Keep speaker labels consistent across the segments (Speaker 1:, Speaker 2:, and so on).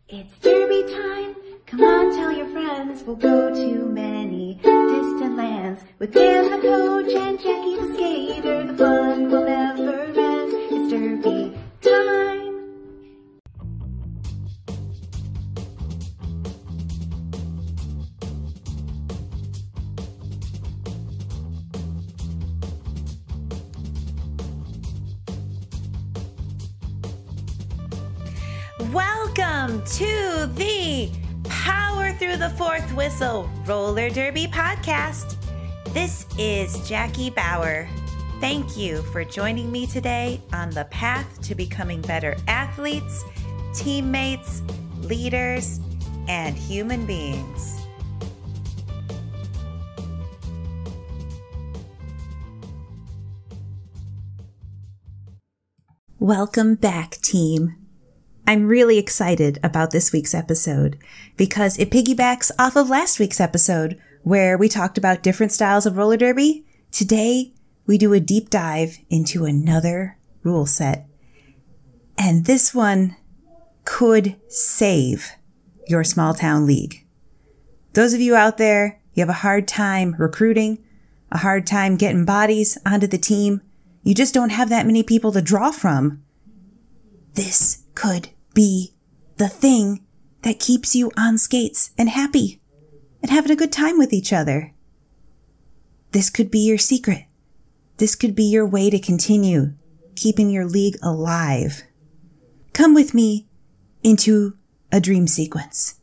Speaker 1: It's derby time, come on tell your friends, we'll go to many distant lands. With Dan the coach and Jackie the skater, the fun will never end. It's derby time.
Speaker 2: Welcome to the Power Through the Fourth Whistle Roller Derby podcast. This is Jackie Bauer. Thank you for joining me today on the path to becoming better athletes, teammates, leaders, and human beings. Welcome back, team. I'm really excited about this week's episode because it piggybacks off of last week's episode where we talked about different styles of roller derby. Today, we do a deep dive into another rule set. And this one could save your small town league. Those of you out there, you have a hard time recruiting, a hard time getting bodies onto the team. You just don't have that many people to draw from. This could be the thing that keeps you on skates and happy and having a good time with each other. This could be your secret. This could be your way to continue keeping your league alive. Come with me into a dream sequence.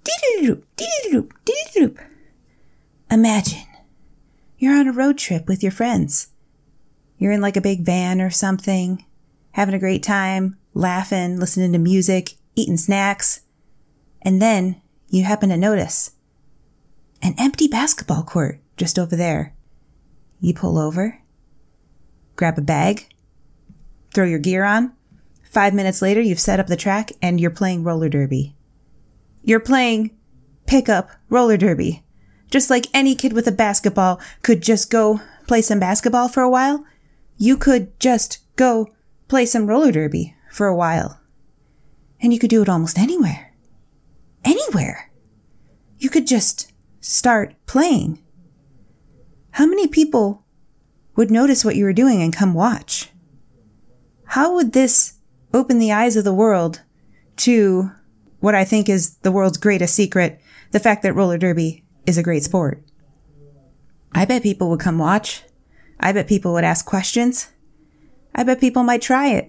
Speaker 2: Imagine you're on a road trip with your friends. You're in like a big van or something, having a great time, laughing, listening to music, eating snacks. And then you happen to notice an empty basketball court just over there. You pull over, grab a bag, throw your gear on. 5 minutes later, you've set up the track and you're playing roller derby. You're playing pickup roller derby. Just like any kid with a basketball could just go play some basketball for a while, you could just go play some roller derby for a while. And you could do it almost anywhere. Anywhere. You could just start playing. How many people would notice what you were doing and come watch? How would this open the eyes of the world to what I think is the world's greatest secret, the fact that roller derby is a great sport? I bet people would come watch. I bet people would ask questions. I bet people might try it.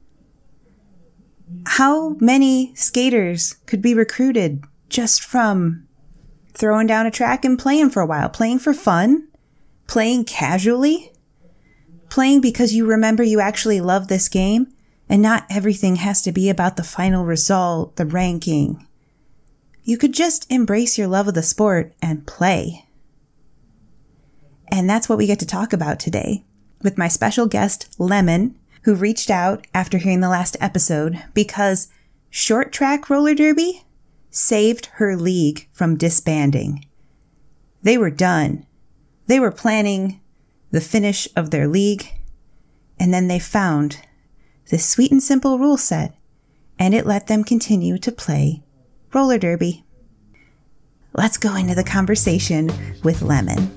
Speaker 2: How many skaters could be recruited just from throwing down a track and playing for a while, playing for fun, playing casually, playing because you remember you actually love this game and not everything has to be about the final result, the ranking. You could just embrace your love of the sport and play. And that's what we get to talk about today with my special guest, Lemon, who reached out after hearing the last episode because short track roller derby saved her league from disbanding. They were done. They were planning the finish of their league, and then they found this sweet and simple rule set, and it let them continue to play roller derby. Let's go into the conversation with Lemon.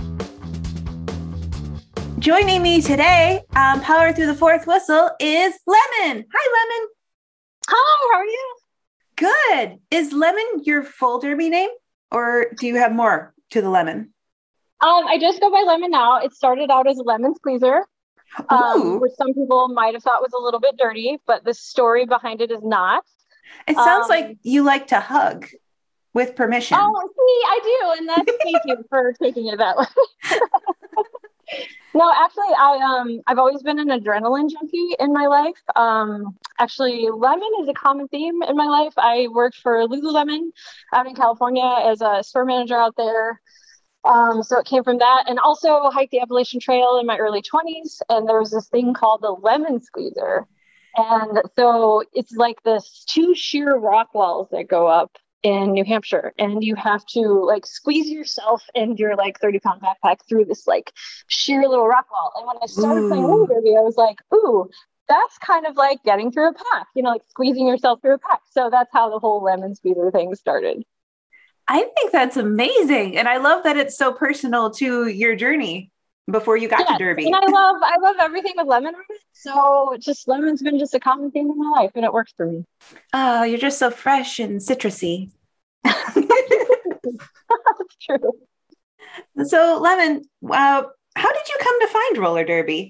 Speaker 2: Joining me today on Power Through the Fourth Whistle is Lemon. Hi, Lemon.
Speaker 3: Hi, how are you?
Speaker 2: Good. Is Lemon your full derby name, or do you have more to the Lemon?
Speaker 3: I just go by Lemon now. It started out as a lemon squeezer, which some people might have thought was a little bit dirty, but the story behind it is not.
Speaker 2: It sounds like you like to hug with permission.
Speaker 3: Oh, see, I do, and that's thank you for taking it that way. No, actually, I've always been an adrenaline junkie in my life. Actually, lemon is a common theme in my life. I worked for Lululemon out in California as a store manager out there. So it came from that, and also hiked the Appalachian Trail in my early 20s. And there was this thing called the lemon squeezer. And so it's like this 2 sheer rock walls that go up in New Hampshire, and you have to like squeeze yourself and your like 30-pound backpack through this like sheer little rock wall. And when I started playing roller derby, I was like, ooh, that's kind of like getting through a pack, like squeezing yourself through a pack. So that's how the whole lemon speeder thing started.
Speaker 2: I think that's amazing. And I love that it's so personal to your journey before you got to Derby.
Speaker 3: And I love everything with lemon on it. So just lemon's been just a common theme in my life, and it works for me.
Speaker 2: Oh, you're just so fresh and citrusy.
Speaker 3: That's true.
Speaker 2: So, Lemon, how did you come to find roller derby?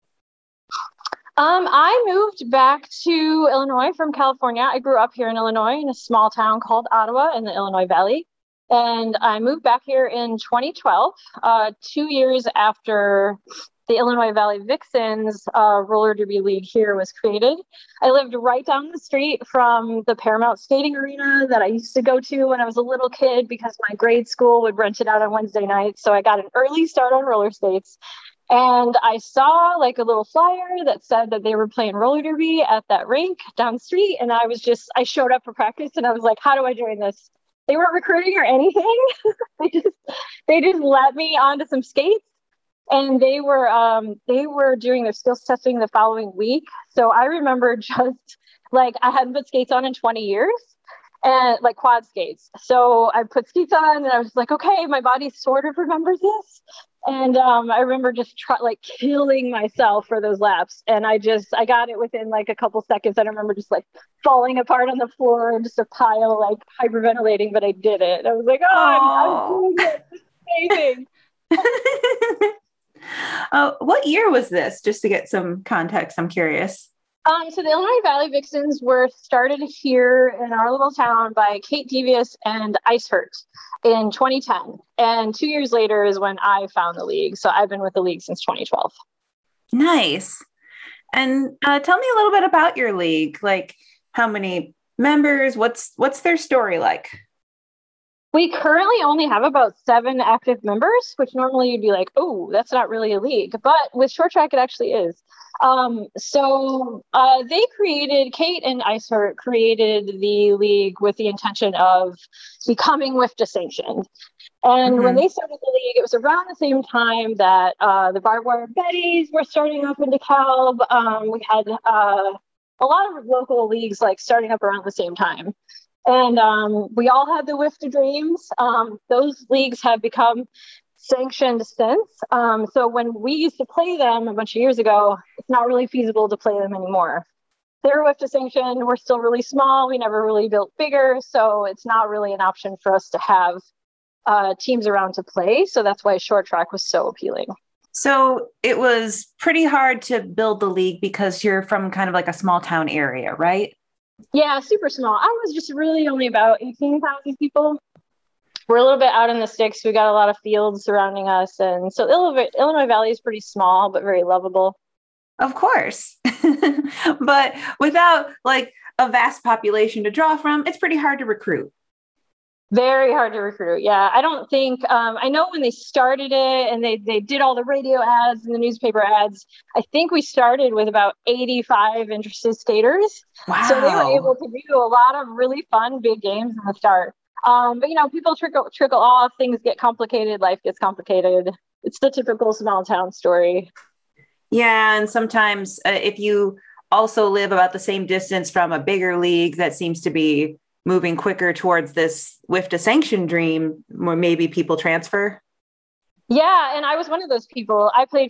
Speaker 3: I moved back to Illinois from California. I grew up here in Illinois in a small town called Ottawa in the Illinois Valley. And I moved back here in 2012, 2 years after the Illinois Valley Vixens roller derby league here was created. I lived right down the street from the Paramount Skating Arena that I used to go to when I was a little kid because my grade school would rent it out on Wednesday nights. So I got an early start on roller skates. And I saw like a little flyer that said that they were playing roller derby at that rink down the street. And I showed up for practice and I was like, how do I join this? They weren't recruiting or anything. they just let me onto some skates. And they were doing their skills testing the following week. So I remember just like I hadn't put skates on in 20 years and like quad skates. So I put skates on and I was like, okay, my body sort of remembers this. And I remember just killing myself for those laps. And I got it within like a couple seconds. I remember just like falling apart on the floor, just a pile, like hyperventilating, but I did it. I was like, I'm doing it. This is amazing.
Speaker 2: What year was this? Just to get some context, I'm curious.
Speaker 3: So the Illinois Valley Vixens were started here in our little town by Kate Devious and Ice Hurt in 2010. And 2 years later is when I found the league. So I've been with the league since 2012.
Speaker 2: Nice. And tell me a little bit about your league. Like how many members? What's their story like?
Speaker 3: We currently only have about 7 active members, which normally you'd be like, oh, that's not really a league. But with short track, it actually is. Kate and Ice Hurt created the league with the intention of becoming WIFTA sanctioned. And when they started the league, it was around the same time that the Barbed Wire Betties were starting up in DeKalb. We had a lot of local leagues like starting up around the same time. And we all had the WIFTA dreams. Those leagues have become sanctioned since. So when we used to play them a bunch of years ago, it's not really feasible to play them anymore. They're WIFTA sanctioned. We're still really small. We never really built bigger. So it's not really an option for us to have teams around to play. So that's why short track was so appealing.
Speaker 2: So it was pretty hard to build the league because you're from kind of like a small town area, right?
Speaker 3: Yeah, super small. I was just really only about 18,000 people. We're a little bit out in the sticks. We got a lot of fields surrounding us. And so Illinois Valley is pretty small, but very lovable.
Speaker 2: Of course. But without like a vast population to draw from, it's pretty hard to recruit.
Speaker 3: Very hard to recruit. Yeah. I don't think, I know when they started it and they did all the radio ads and the newspaper ads, I think we started with about 85 interested skaters.
Speaker 2: Wow.
Speaker 3: So they were able to do a lot of really fun, big games in the start. But people trickle off, things get complicated, life gets complicated. It's the typical small town story.
Speaker 2: Yeah. And sometimes if you also live about the same distance from a bigger league that seems to be moving quicker towards this WIFTA sanction dream, where maybe people transfer?
Speaker 3: Yeah, and I was one of those people.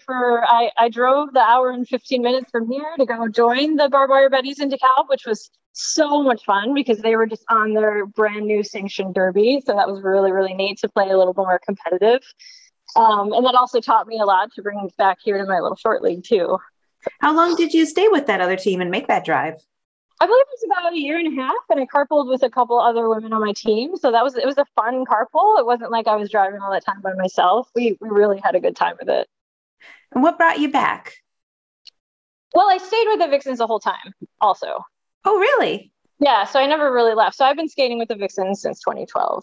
Speaker 3: I drove the hour and 15 minutes from here to go join the Barbed Wire Betties in DeKalb, which was so much fun because they were just on their brand new sanctioned derby. So that was really, really neat to play a little more competitive. And that also taught me a lot to bring back here to my little short league too.
Speaker 2: How long did you stay with that other team and make that drive?
Speaker 3: I believe it was about a year and a half, and I carpooled with a couple other women on my team. So it was a fun carpool. It wasn't like I was driving all that time by myself. We really had a good time with it.
Speaker 2: And what brought you back?
Speaker 3: Well, I stayed with the Vixens the whole time also.
Speaker 2: Oh, really?
Speaker 3: Yeah, so I never really left. So I've been skating with the Vixens since 2012.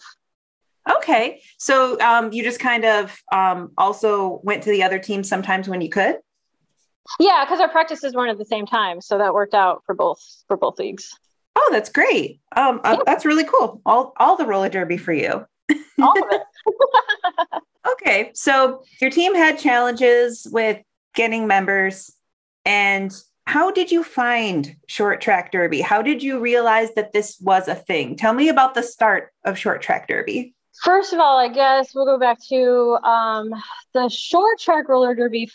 Speaker 2: Okay. So you just kind of also went to the other team sometimes when you could?
Speaker 3: Yeah, because our practices weren't at the same time. So that worked out for both leagues.
Speaker 2: Oh, that's great. That's really cool. All the roller derby for you.
Speaker 3: All of it.
Speaker 2: Okay. So your team had challenges with getting members, and How did you find short track derby? How did you realize that this was a thing? Tell me about the start of short track derby.
Speaker 3: First of all, I guess we'll go back to the short track roller derby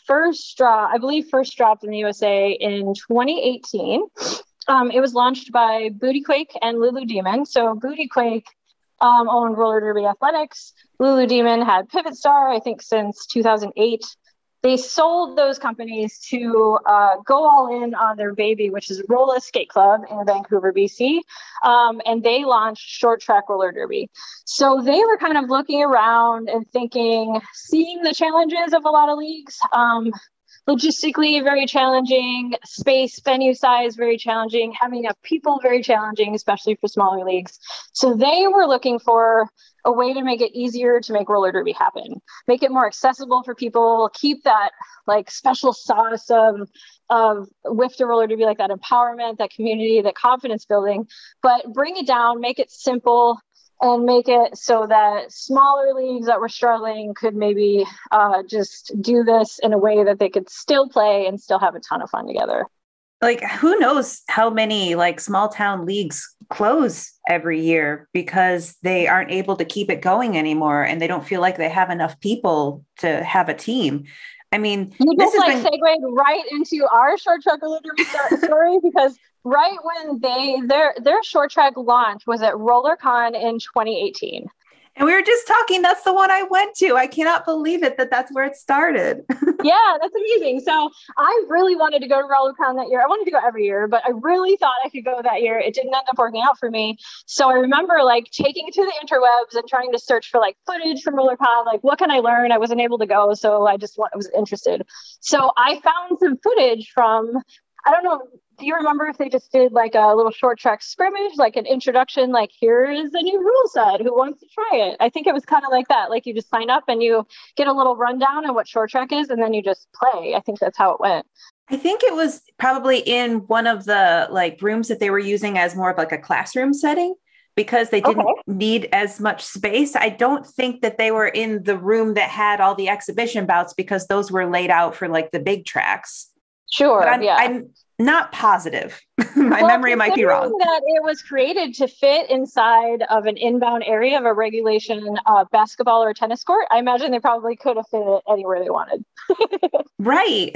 Speaker 3: I believe first dropped in the USA in 2018. It was launched by Booty Quake and Lulu Demon. So Booty Quake owned Roller Derby Athletics. Lulu Demon had Pivot Star, I think, since 2008. They sold those companies to go all in on their baby, which is Rolla Skate Club in Vancouver, BC. And they launched Short Track Roller Derby. So they were kind of looking around and seeing the challenges of a lot of leagues. Logistically very challenging, space, venue size very challenging, having enough people very challenging, especially for smaller leagues. So they were looking for a way to make it easier to make roller derby happen, make it more accessible for people, keep that like special sauce of with the roller derby, like that empowerment, that community, that confidence building, but bring it down, make it simple, and make it so that smaller leagues that were struggling could maybe just do this in a way that they could still play and still have a ton of fun together.
Speaker 2: Like, who knows how many like small town leagues close every year because they aren't able to keep it going anymore and they don't feel like they have enough people to have a team. I mean,
Speaker 3: you just segued right into our short track roller derby story because right when their short track launch was at RollerCon in 2018.
Speaker 2: And we were just talking, that's the one I went to. I cannot believe it that's where it started.
Speaker 3: Yeah, that's amazing. So I really wanted to go to RollerCon that year. I wanted to go every year, but I really thought I could go that year. It didn't end up working out for me. So I remember like taking to the interwebs and trying to search for like footage from RollerCon, like what can I learn? I wasn't able to go, so I was interested. So I found some footage from, I don't know, do you remember if they just did like a little short track scrimmage, like an introduction, like here's a new rule set, who wants to try it? I think it was kind of like that. Like you just sign up and you get a little rundown on what short track is, and then you just play. I think that's how it went.
Speaker 2: I think it was probably in one of the like rooms that they were using as more of like a classroom setting because they didn't need as much space. I don't think that they were in the room that had all the exhibition bouts because those were laid out for like the big tracks.
Speaker 3: Sure.
Speaker 2: But I'm not positive. My memory might be wrong.
Speaker 3: That it was created to fit inside of an inbound area of a regulation basketball or tennis court. I imagine they probably could have fit it anywhere they wanted.
Speaker 2: Right.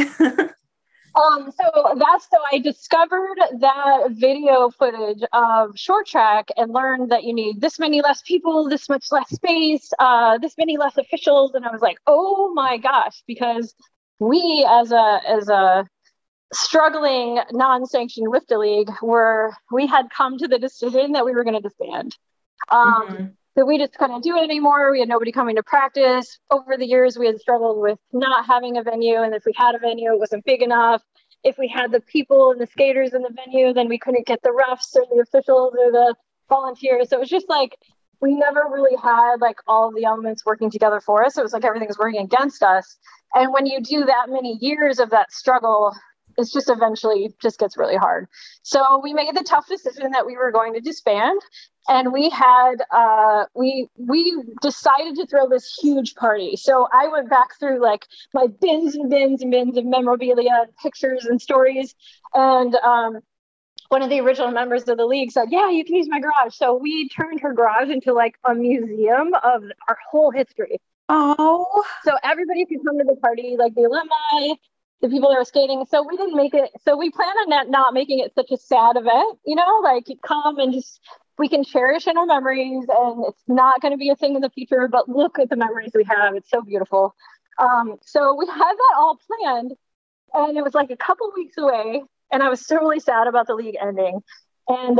Speaker 3: So I discovered that video footage of short track and learned that you need this many less people, this much less space, this many less officials. And I was like, oh my gosh, because we as a struggling non-sanctioned WIFTA league we had come to the decision that we were going to disband. That we just couldn't do it anymore. We had nobody coming to practice. Over the years, we had struggled with not having a venue. And if we had a venue, it wasn't big enough. If we had the people and the skaters in the venue, then we couldn't get the refs or the officials or the volunteers. So it was just like, we never really had like all of the elements working together for us. It was like everything was working against us. And when you do that many years of that struggle, it's just eventually just gets really hard. So we made the tough decision that we were going to disband. And we had, we decided to throw this huge party. So I went back through like my bins and bins and bins of memorabilia, pictures and stories. And one of the original members of the league said, yeah, you can use my garage. So we turned her garage into like a museum of our whole history.
Speaker 2: Oh.
Speaker 3: So everybody could come to the party, like the alumni, the people that were skating. So we didn't make it. So we plan on not making it such a sad event, you know, like you come and just, we can cherish in our memories and it's not going to be a thing in the future, but look at the memories we have. It's so beautiful. So we had that all planned and it was like a couple weeks away and I was so really sad about the league ending. And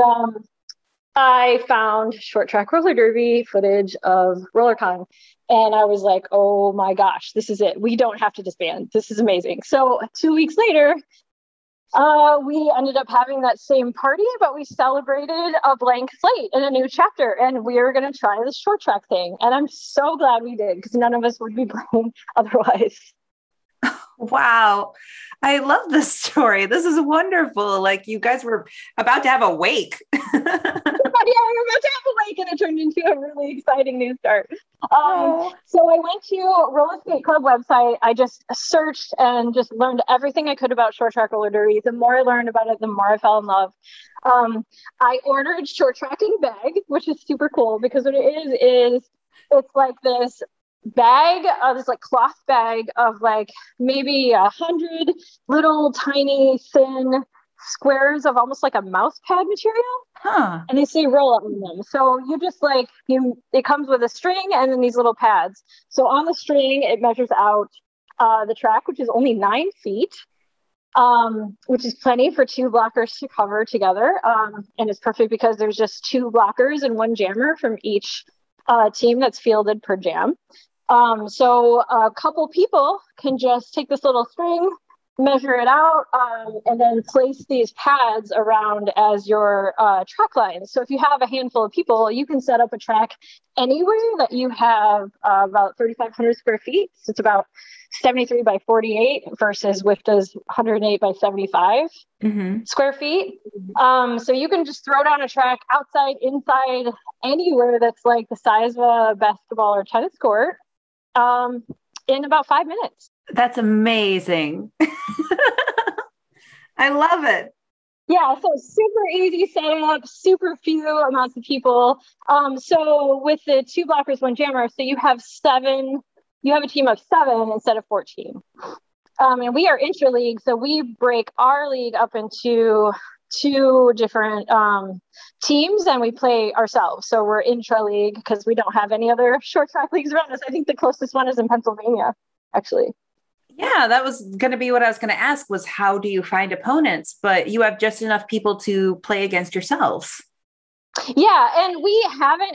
Speaker 3: I found short track roller derby footage of RollerCon. And I was like, oh my gosh, this is it. We don't have to disband. This is amazing. So 2 weeks later, we ended up having that same party, but we celebrated a blank slate and a new chapter. And we were going to try this short track thing. And I'm so glad we did because none of us would be playing otherwise.
Speaker 2: Wow. I love this story. This is wonderful. Like you guys were about to have a wake.
Speaker 3: Yeah, we were about to have a wake and it turned into a really exciting new start.
Speaker 2: Oh.
Speaker 3: So I went to Roller Skate Club website. I just searched and just learned everything I could about short track roller derby. The more I learned about it, the more I fell in love. I ordered short tracking bag, which is super cool because what it is it's like this bag, this like cloth bag of like maybe 100 little tiny thin squares of almost like a mouse pad material.
Speaker 2: Huh.
Speaker 3: And they say roll up in them. So you just like, it comes with a string and then these little pads. So on the string, it measures out the track, which is only 9 feet, which is plenty for 2 blockers to cover together. And it's perfect because there's just 2 blockers and 1 jammer from each team that's fielded per jam. So a couple people can just take this little string, measure it out, and then place these pads around as your track lines. So if you have a handful of people, you can set up a track anywhere that you have about 3,500 square feet. So it's about 73 by 48 versus WIFTA's 108 by 75 square feet. So you can just throw down a track outside, inside, anywhere that's like the size of a basketball or tennis court in about 5 minutes.
Speaker 2: That's amazing. I love it.
Speaker 3: Yeah, so super easy setup, super few amounts of people. So with the 2 blockers, 1 jammer, so you have a team of 7 instead of 14. And we are intra-league, so we break our league up into 2 different teams and we play ourselves. So we're intra-league because we don't have any other short track leagues around us. I think the closest one is in Pennsylvania, actually.
Speaker 2: Yeah, that was going to be what I was going to ask was how do you find opponents? But you have just enough people to play against yourselves.
Speaker 3: Yeah, and we haven't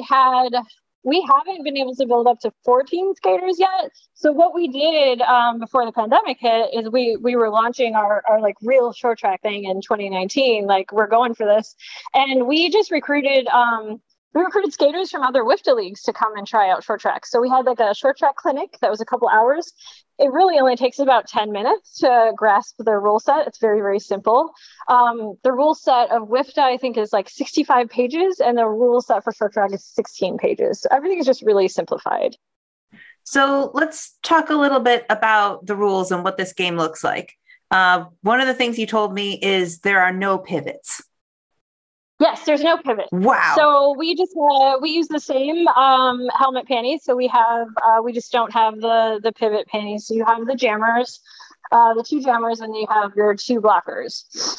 Speaker 3: been able to build up to 14 skaters yet. So what we did before the pandemic hit is we were launching our like real short track thing in 2019. Like we're going for this. And we just recruited skaters from other WIFTA leagues to come and try out short track. So we had like a short track clinic that was a couple hours. It really only takes about 10 minutes to grasp the rule set. It's very, very simple. The rule set of WIFTA, I think, is like 65 pages, and the rule set for short track is 16 pages. So everything is just really simplified.
Speaker 2: So let's talk a little bit about the rules and what this game looks like. One of the things you told me is there are no pivots.
Speaker 3: Yes, there's no pivot.
Speaker 2: Wow.
Speaker 3: So we just we use the same helmet panties. So we just don't have the pivot panties. So you have the jammers, the 2 jammers, and you have your 2 blockers.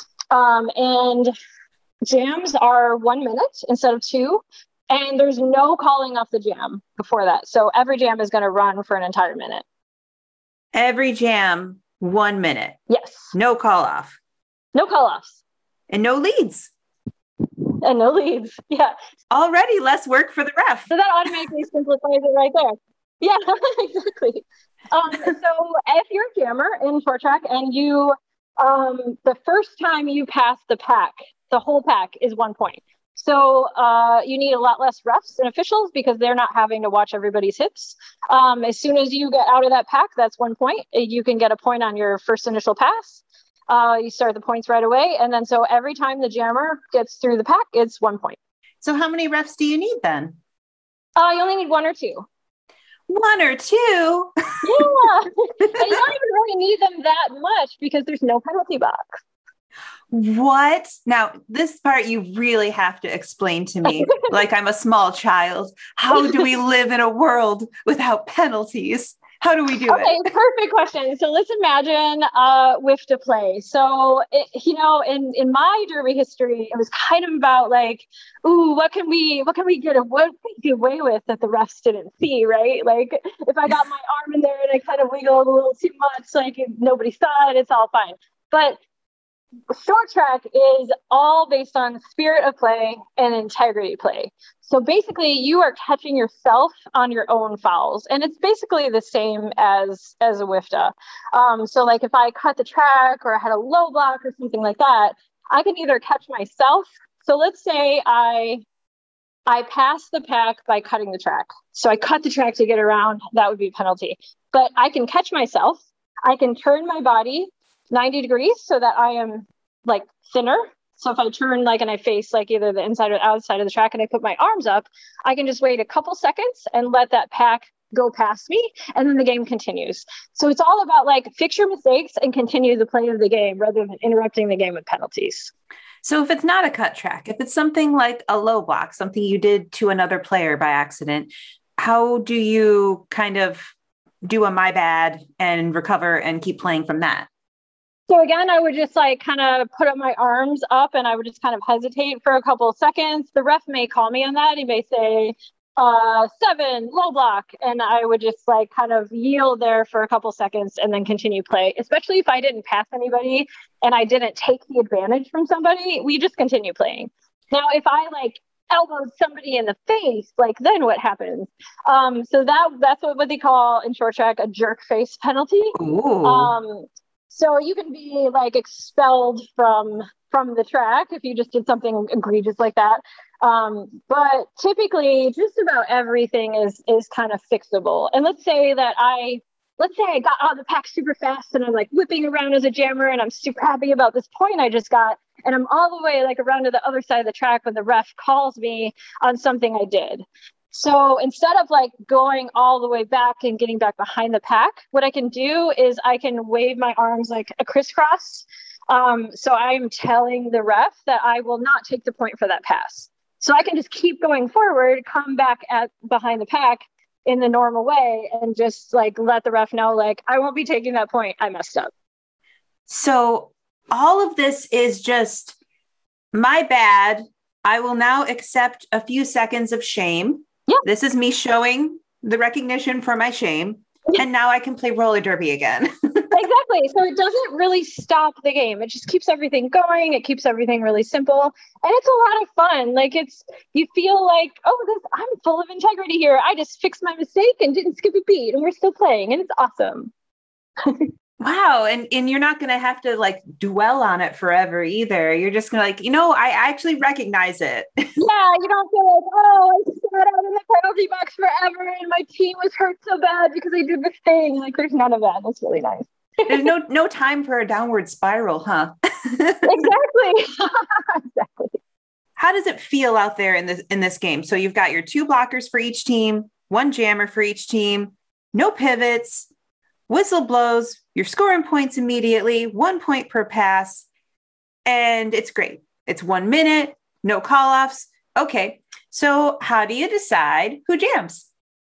Speaker 3: And jams are 1 minute instead of 2, and there's no calling off the jam before that. So every jam is going to run for an entire minute.
Speaker 2: Every jam, 1 minute.
Speaker 3: Yes.
Speaker 2: No call off.
Speaker 3: No call offs.
Speaker 2: And no leads.
Speaker 3: And no leads. Yeah.
Speaker 2: Already less work for the ref.
Speaker 3: So that automatically simplifies it right there. Yeah, exactly. So if you're a jammer in short track and you, the first time you pass the pack, the whole pack is 1 point. So you need a lot less refs and officials because they're not having to watch everybody's hips. As soon as you get out of that pack, that's 1 point. You can get a point on your first initial pass. You start the points right away. And then so every time the jammer gets through the pack, it's 1 point.
Speaker 2: So how many refs do you need then?
Speaker 3: You only need 1 or 2.
Speaker 2: 1 or 2?
Speaker 3: Yeah. And you don't even really need them that much because there's no penalty box.
Speaker 2: What? Now, this part you really have to explain to me like I'm a small child. How do we live in a world without penalties? How do we do it?
Speaker 3: Perfect question. So let's imagine WIFTA play. So, in my derby history, it was kind of about like, ooh, what can we get away with that the refs didn't see, right? Like if I got my arm in there and I kind of wiggled a little too much, like nobody saw it, it's all fine. But short track is all based on spirit of play and integrity play. So basically you are catching yourself on your own fouls, and it's basically the same as a WIFTA. So like if I cut the track or I had a low block or something like that, I can either catch myself. So let's say I pass the pack by cutting the track. So I cut the track to get around, that would be a penalty. But I can catch myself. I can turn my body 90 degrees so that I am like thinner. So if I turn like and I face like either the inside or outside of the track and I put my arms up, I can just wait a couple seconds and let that pack go past me, and then the game continues. So it's all about like fix your mistakes and continue the play of the game rather than interrupting the game with penalties.
Speaker 2: So if it's not a cut track, if it's something like a low block, something you did to another player by accident, how do you kind of do a my bad and recover and keep playing from that?
Speaker 3: So again, I would just like kind of put up my arms up and I would just kind of hesitate for a couple of seconds. The ref may call me on that. He may say, 7, low block. And I would just like kind of yield there for a couple seconds and then continue play, especially if I didn't pass anybody and I didn't take the advantage from somebody, we just continue playing. Now, if I like elbowed somebody in the face, like then what happens? So that's what they call in short track a jerk face penalty.
Speaker 2: Ooh.
Speaker 3: So you can be like expelled from the track if you just did something egregious like that. But typically just about everything is kind of fixable. And let's say I got out of the pack super fast and I'm like whipping around as a jammer and I'm super happy about this point I just got. And I'm all the way like around to the other side of the track when the ref calls me on something I did. So instead of like going all the way back and getting back behind the pack, what I can do is I can wave my arms like a crisscross. So I'm telling the ref that I will not take the point for that pass. So I can just keep going forward, come back at behind the pack in the normal way and just like let the ref know, like, I won't be taking that point. I messed up.
Speaker 2: So all of this is just my bad. I will now accept a few seconds of shame. Yeah. This is me showing the recognition for my shame. And now I can play roller derby again.
Speaker 3: Exactly. So it doesn't really stop the game. It just keeps everything going. It keeps everything really simple. And it's a lot of fun. Like you feel like, I'm full of integrity here. I just fixed my mistake and didn't skip a beat and we're still playing and it's awesome.
Speaker 2: Wow. And you're not going to have to like dwell on it forever either. You're just going to like, I actually recognize it.
Speaker 3: Yeah. You don't feel like, I just sat out in the penalty box forever and my team was hurt so bad because I did this thing. Like there's none of that. That's really nice.
Speaker 2: There's no time for a downward spiral, huh?
Speaker 3: Exactly. Exactly.
Speaker 2: How does it feel out there in this game? So you've got your 2 blockers for each team, 1 jammer for each team, no pivots, whistle blows, you're scoring points immediately, 1 point per pass, and it's great. It's 1 minute, no call-offs. Okay, so how do you decide who jams?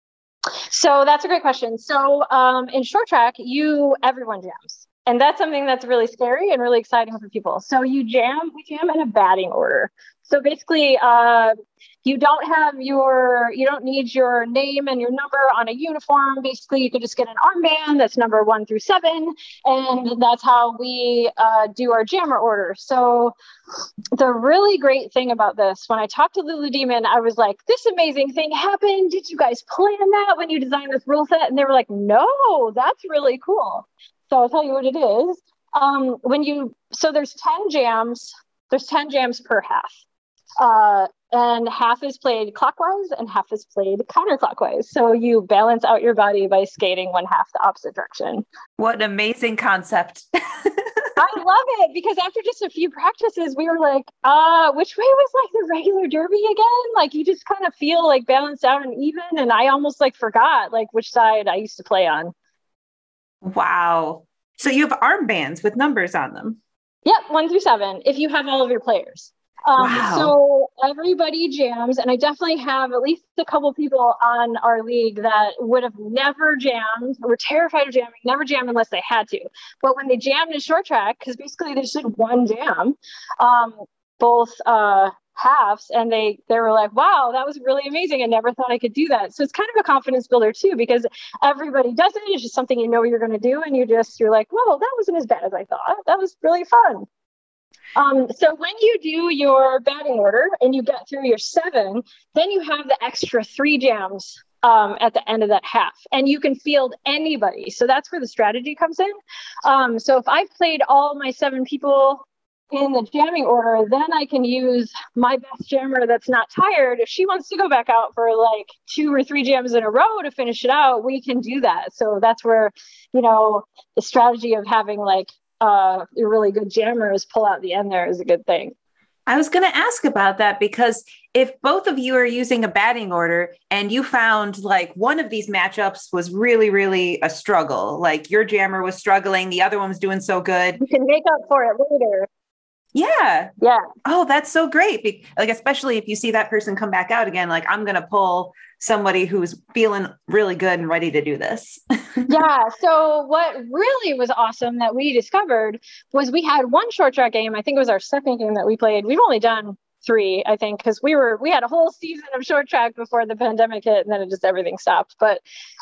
Speaker 3: So that's a great question. So in short track, everyone jams. And that's something that's really scary and really exciting for people. So we jam in a batting order. So basically, you don't need your name and your number on a uniform. Basically, you could just get an armband that's number 1 through 7. And that's how we do our jammer order. So the really great thing about this, when I talked to Lulu Demon, I was like, this amazing thing happened. Did you guys plan that when you designed this rule set? And they were like, no, that's really cool. So I'll tell you what it is. So there's 10 jams. There's 10 jams per half. And half is played clockwise and half is played counterclockwise. So you balance out your body by skating 1/2 the opposite direction.
Speaker 2: What an amazing concept.
Speaker 3: I love it because after just a few practices, we were like, which way was like the regular derby again? Like you just kind of feel like balanced out and even. And I almost like forgot like which side I used to play on.
Speaker 2: Wow. So you have armbands with numbers on them.
Speaker 3: Yep, 1 through 7, if you have all of your players.
Speaker 2: Wow.
Speaker 3: So everybody jams, and I definitely have at least a couple people on our league that would have never jammed, were terrified of jamming, never jammed unless they had to. But when they jammed in short track, because basically they just did 1 jam, both halves, and they were like, wow, that was really amazing. I never thought I could do that. So it's kind of a confidence builder too, because everybody does it. It's just something you're going to do. And you're like, whoa, that wasn't as bad as I thought. That was really fun. So when you do your batting order and you get through your 7, then you have the extra 3 jams at the end of that half, and you can field anybody. So that's where the strategy comes in. So if I've played all my 7 people in the jamming order, then I can use my best jammer that's not tired. If she wants to go back out for like 2 or 3 jams in a row to finish it out, we can do that. So that's where, the strategy of having like a really good jammers pull out the end there is a good thing.
Speaker 2: I was going to ask about that because if both of you are using a batting order and you found like one of these matchups was really, really a struggle, like your jammer was struggling, the other one was doing so good.
Speaker 3: You can make up for it later.
Speaker 2: Yeah.
Speaker 3: Yeah.
Speaker 2: Oh, that's so great. Like, especially if you see that person come back out again, like I'm going to pull somebody who's feeling really good and ready to do this.
Speaker 3: Yeah. So what really was awesome that we discovered was we had one short track game. I think it was our second game that we played. We've only done 3, I think, because we had a whole season of short track before the pandemic hit, and then everything stopped. But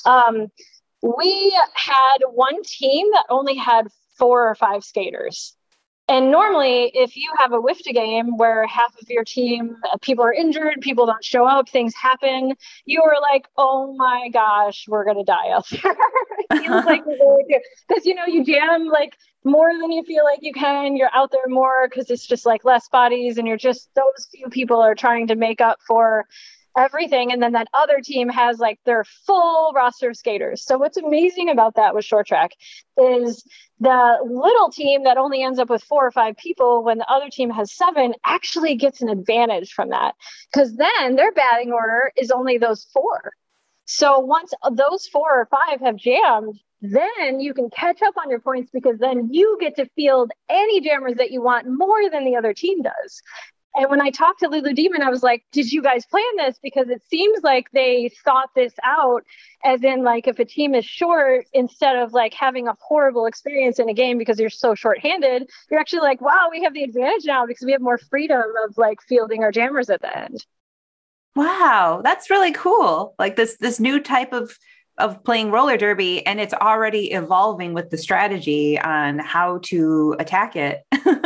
Speaker 3: we had one team that only had 4 or 5 skaters. And normally, if you have a WIFTA game where half of your team, people are injured, people don't show up, things happen, you are like, oh my gosh, we're going to die out there. It feels like we're going to, because, you jam like more than you feel like you can. You're out there more because it's just like less bodies, and those few people are trying to make up for everything. And then that other team has like their full roster of skaters. So what's amazing about that with short track is the little team that only ends up with 4 or 5 people when the other team has 7 actually gets an advantage from that, because then their batting order is only those 4. So once those 4 or 5 have jammed, then you can catch up on your points, because then you get to field any jammers that you want more than the other team does. And when I talked to Lulu Demon, I was like, did you guys plan this? Because it seems like they thought this out, as in like if a team is short, instead of like having a horrible experience in a game because you're so shorthanded, you're actually like, wow, we have the advantage now because we have more freedom of like fielding our jammers at the end.
Speaker 2: Wow, that's really cool. Like this new type of playing roller derby, and it's already evolving with the strategy on how to attack it.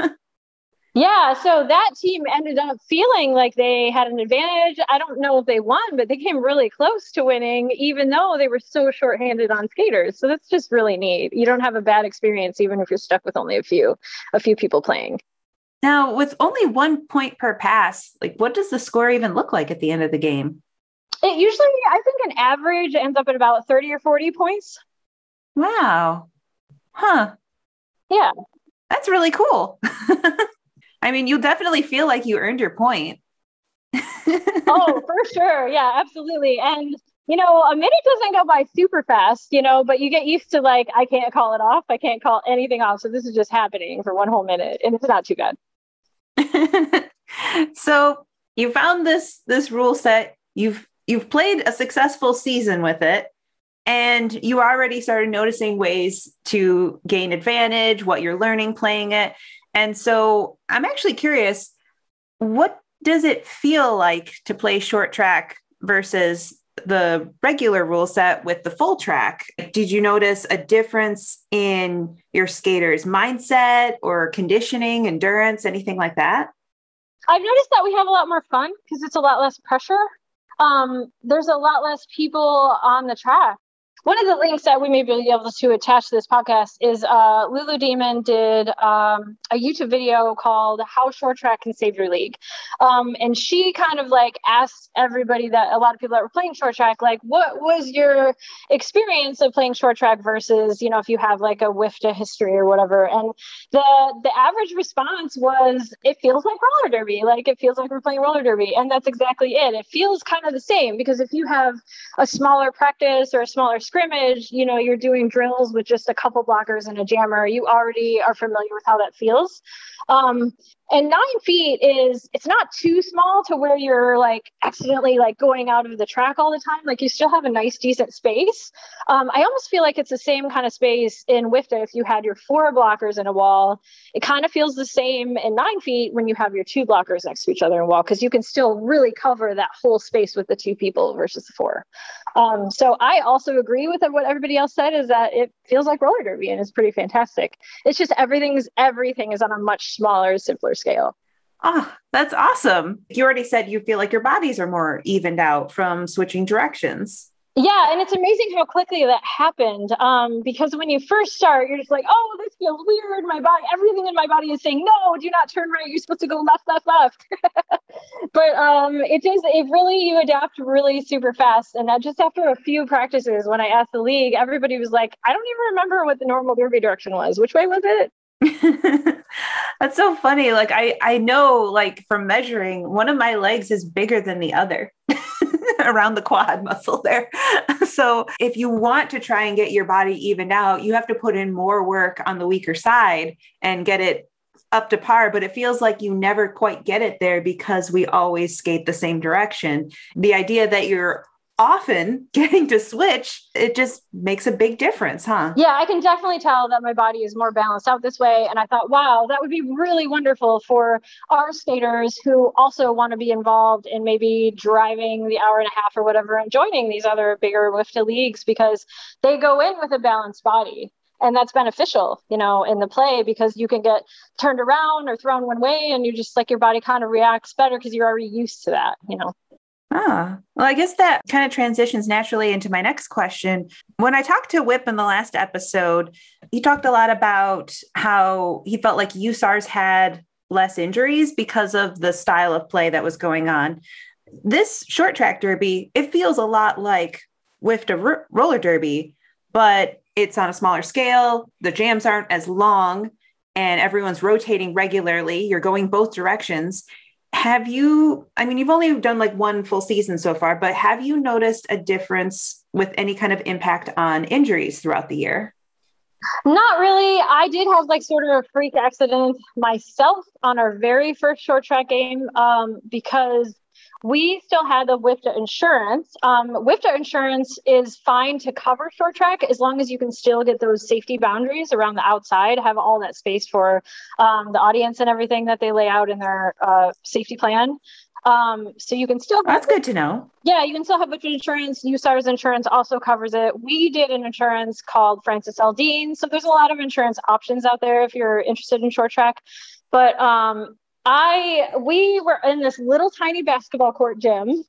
Speaker 3: Yeah, so that team ended up feeling like they had an advantage. I don't know if they won, but they came really close to winning, even though they were so shorthanded on skaters. So that's just really neat. You don't have a bad experience, even if you're stuck with only a few people playing.
Speaker 2: Now, with only 1 point per pass, like what does the score even look like at the end of the game?
Speaker 3: It usually, I think an average ends up at about 30 or 40 points.
Speaker 2: Wow. Huh.
Speaker 3: Yeah.
Speaker 2: That's really cool. I mean, you definitely feel like you earned your point.
Speaker 3: Oh, for sure. Yeah, absolutely. And, a minute doesn't go by super fast, but you get used to like, I can't call it off. I can't call anything off. So this is just happening for 1 whole minute, and it's not too bad.
Speaker 2: So you found this rule set. You've played a successful season with it, and you already started noticing ways to gain advantage, what you're learning playing it. And so I'm actually curious, what does it feel like to play short track versus the regular rule set with the full track? Did you notice a difference in your skaters' mindset or conditioning, endurance, anything like that?
Speaker 3: I've noticed that we have a lot more fun because it's a lot less pressure. There's a lot less people on the track. One of the links that we may be able to attach to this podcast is Lulu Demon did a YouTube video called How Short Track Can Save Your League. And she kind of like asked everybody, that a lot of people that were playing short track, like, what was your experience of playing short track versus, if you have like a WIFTA history or whatever. And the average response was, it feels like roller derby. Like it feels like we're playing roller derby. And that's exactly it. It feels kind of the same, because if you have a smaller practice or a smaller scrimmage, you're doing drills with just a couple blockers and a jammer, you already are familiar with how that feels. And 9 feet it's not too small to where you're like accidentally like going out of the track all the time. Like you still have a nice, decent space. I almost feel like it's the same kind of space in WIFTA. If you had your 4 blockers in a wall, it kind of feels the same in 9 feet when you have your 2 blockers next to each other in a wall, because you can still really cover that whole space with the 2 people versus the 4. So I also agree with what everybody else said, is that it feels like roller derby, and it's pretty fantastic. It's just everything is on a much smaller, simpler scale.
Speaker 2: Oh, that's awesome. You already said you feel like your bodies are more evened out from switching directions.
Speaker 3: Yeah, and it's amazing how quickly that happened. Because when you first start, you're just like, oh, this feels weird. My body, everything in my body is saying, no, do not turn right. You're supposed to go left, left, left. But you adapt really super fast. And that just after a few practices, when I asked the league, everybody was like, I don't even remember what the normal derby direction was. Which way was it?
Speaker 2: That's so funny. Like I know like from measuring, one of my legs is bigger than the other around the quad muscle there. So if you want to try and get your body evened out, you have to put in more work on the weaker side and get it up to par. But it feels like you never quite get it there because we always skate the same direction. The idea that you're often getting to switch, it just makes a big difference, huh?
Speaker 3: Yeah, I can definitely tell that my body is more balanced out this way. And I thought, wow, that would be really wonderful for our skaters who also want to be involved in maybe driving the hour and a half or whatever and joining these other bigger WIFTA leagues, because they go in with a balanced body. And that's beneficial, you know, in the play, because you can get turned around or thrown one way and you just like your body kind of reacts better because you're already used to that, you know.
Speaker 2: Ah, well, I guess that kind of transitions naturally into my next question. When I talked to Whip in the last episode, he talked a lot about how he felt like USARS had less injuries because of the style of play that was going on. This short track derby, it feels a lot like WIFTA roller derby, but it's on a smaller scale. The jams aren't as long and everyone's rotating regularly. You're going both directions. You've only done like one full season so far, but have you noticed a difference with any kind of impact on injuries throughout the year?
Speaker 3: Not really. I did have like sort of a freak accident myself on our very first short track game because we still had the WIFTA insurance. WIFTA insurance is fine to cover short track as long as you can still get those safety boundaries around the outside, have all that space for the audience and everything that they lay out in their safety plan. So you can still—
Speaker 2: That's good to know.
Speaker 3: Yeah, you can still have WIFTA insurance. USARS insurance also covers it. We did an insurance called Francis L. Dean. So there's a lot of insurance options out there if you're interested in short track. But we were in this little tiny basketball court gym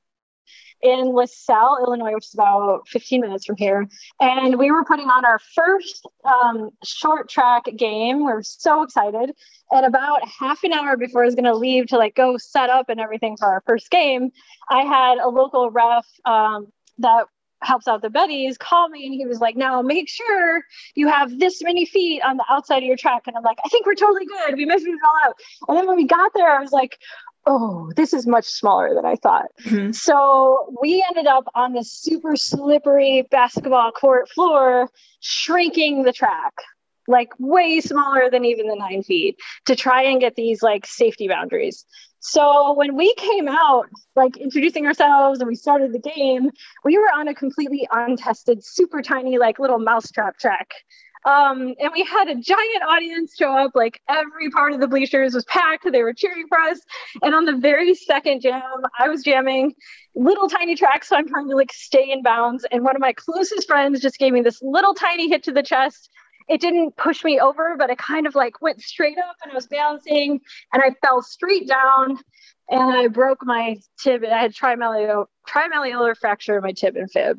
Speaker 3: in LaSalle, Illinois, which is about 15 minutes from here. And we were putting on our first short track game. We were so excited. And about half an hour before I was going to leave to like go set up and everything for our first game, I had a local ref that helps out the Betties call me, and he was like, now make sure you have this many feet on the outside of your track. And I'm like, I think we're totally good. We measured it all out. And then when we got there, I was like, oh, this is much smaller than I thought. Mm-hmm. So we ended up on this super slippery basketball court floor, shrinking the track, like way smaller than even the 9 feet, to try and get these like safety boundaries. So when we came out, like introducing ourselves and we started the game, we were on a completely untested, super tiny, like little mousetrap track. And we had a giant audience show up, like every part of the bleachers was packed. They were cheering for us. And on the very second jam, I was jamming little tiny tracks. So I'm trying to like stay in bounds. And one of my closest friends just gave me this little tiny hit to the chest. It didn't push me over, but it kind of like went straight up and I was bouncing and I fell straight down and I broke my tib. I had trimalleolar fracture in my tib and fib.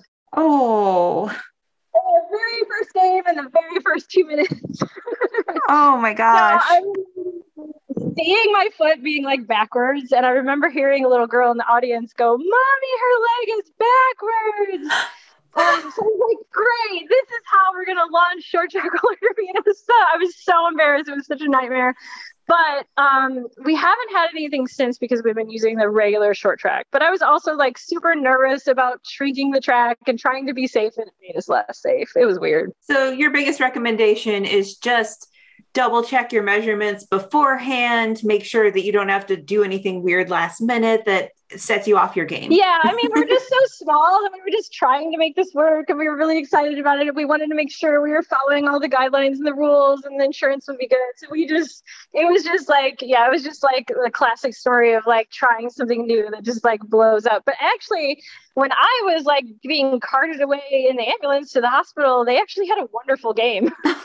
Speaker 2: Oh.
Speaker 3: The very first game in the very first 2 minutes.
Speaker 2: Oh my gosh.
Speaker 3: So I'm seeing my foot being like backwards. And I remember hearing a little girl in the audience go, "Mommy, her leg is backwards." So I was like, great, this is how we're going to launch short track roller derby. And I was so embarrassed. It was such a nightmare. But we haven't had anything since because we've been using the regular short track. But I was also like super nervous about shrinking the track and trying to be safe, and it made us less safe. It was weird.
Speaker 2: So your biggest recommendation is just double check your measurements beforehand, make sure that you don't have to do anything weird last minute that sets you off your game.
Speaker 3: Yeah, I mean, we're just so small and we were just trying to make this work and we were really excited about it. And we wanted to make sure we were following all the guidelines and the rules and the insurance would be good. So it was just like the classic story of like trying something new that just like blows up. But actually, when I was like being carted away in the ambulance to the hospital, they actually had a wonderful game.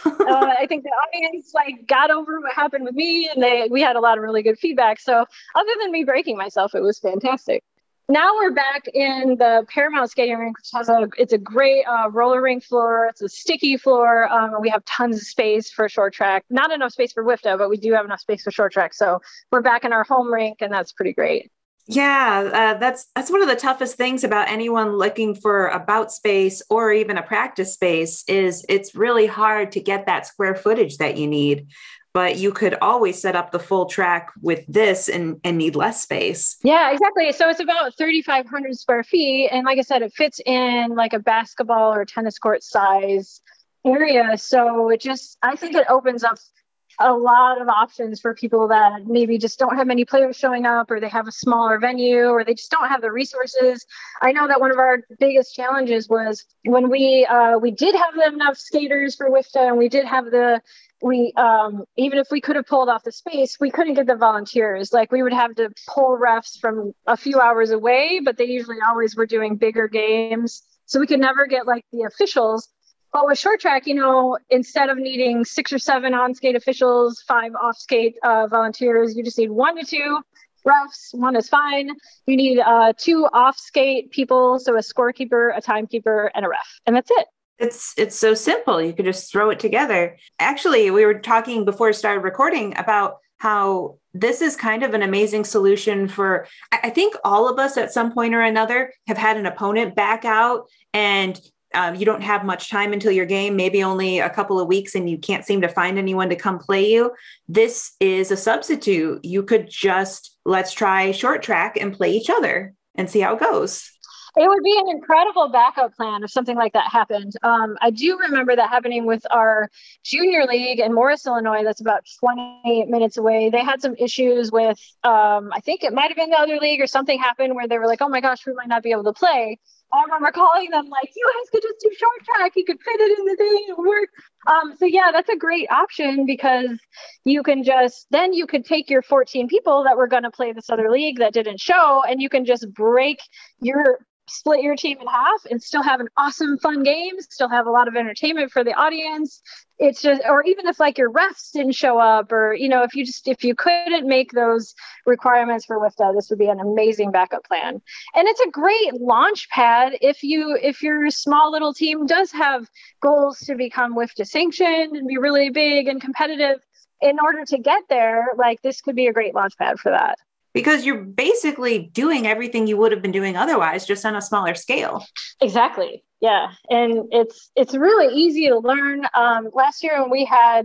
Speaker 3: I think the audience like got over what happened with me and we had a lot of really good feedback. So other than me breaking myself, it was fantastic. Now we're back in the Paramount skating rink, which has it's a great roller rink floor. It's a sticky floor. We have tons of space for short track. Not enough space for WIFTA, but we do have enough space for short track. So we're back in our home rink, and that's pretty great.
Speaker 2: Yeah, that's one of the toughest things about anyone looking for a bout space or even a practice space is it's really hard to get that square footage that you need. but you could always set up the full track with this and need less space.
Speaker 3: Yeah, exactly. So it's about 3,500 square feet. And like I said, it fits in like a basketball or tennis court size area. So I think it opens up a lot of options for people that maybe just don't have many players showing up, or they have a smaller venue, or they just don't have the resources. I know that one of our biggest challenges was when we did have enough skaters for WIFTA, and we did have even if we could have pulled off the space, we couldn't get the volunteers. Like, we would have to pull refs from a few hours away, but they usually always were doing bigger games. So we could never get like the officials. But with short track, instead of needing 6 or 7 on-skate officials, 5 off-skate volunteers, you just need 1 to 2 refs. 1 is fine. You need 2 off-skate people, so a scorekeeper, a timekeeper, and a ref, and that's it.
Speaker 2: It's so simple. You could just throw it together. Actually, we were talking before we started recording about how this is kind of an amazing solution for, I think all of us at some point or another have had an opponent back out, and you don't have much time until your game, maybe only a couple of weeks, and you can't seem to find anyone to come play you. This is a substitute. You could just, let's try short track and play each other and see how it goes.
Speaker 3: It would be an incredible backup plan if something like that happened. I do remember that happening with our junior league in Morris, Illinois. That's about 28 minutes away. They had some issues with, I think it might have been the other league, or something happened where they were like, oh my gosh, we might not be able to play. I remember calling them like, you guys could just do short track. You could fit it in the day and work. So yeah, that's a great option, because you can then you could take your 14 people that were going to play this other league that didn't show, and you can just split your team in half and still have an awesome, fun game, still have a lot of entertainment for the audience. It's just, or even if like your refs didn't show up, or, if you couldn't make those requirements for WIFTA, this would be an amazing backup plan. And it's a great launch pad if your small little team does have goals to become WIFTA sanctioned and be really big and competitive. In order to get there, like, this could be a great launch pad for that.
Speaker 2: Because you're basically doing everything you would have been doing otherwise, just on a smaller scale.
Speaker 3: Exactly. Yeah. And it's really easy to learn. Last year when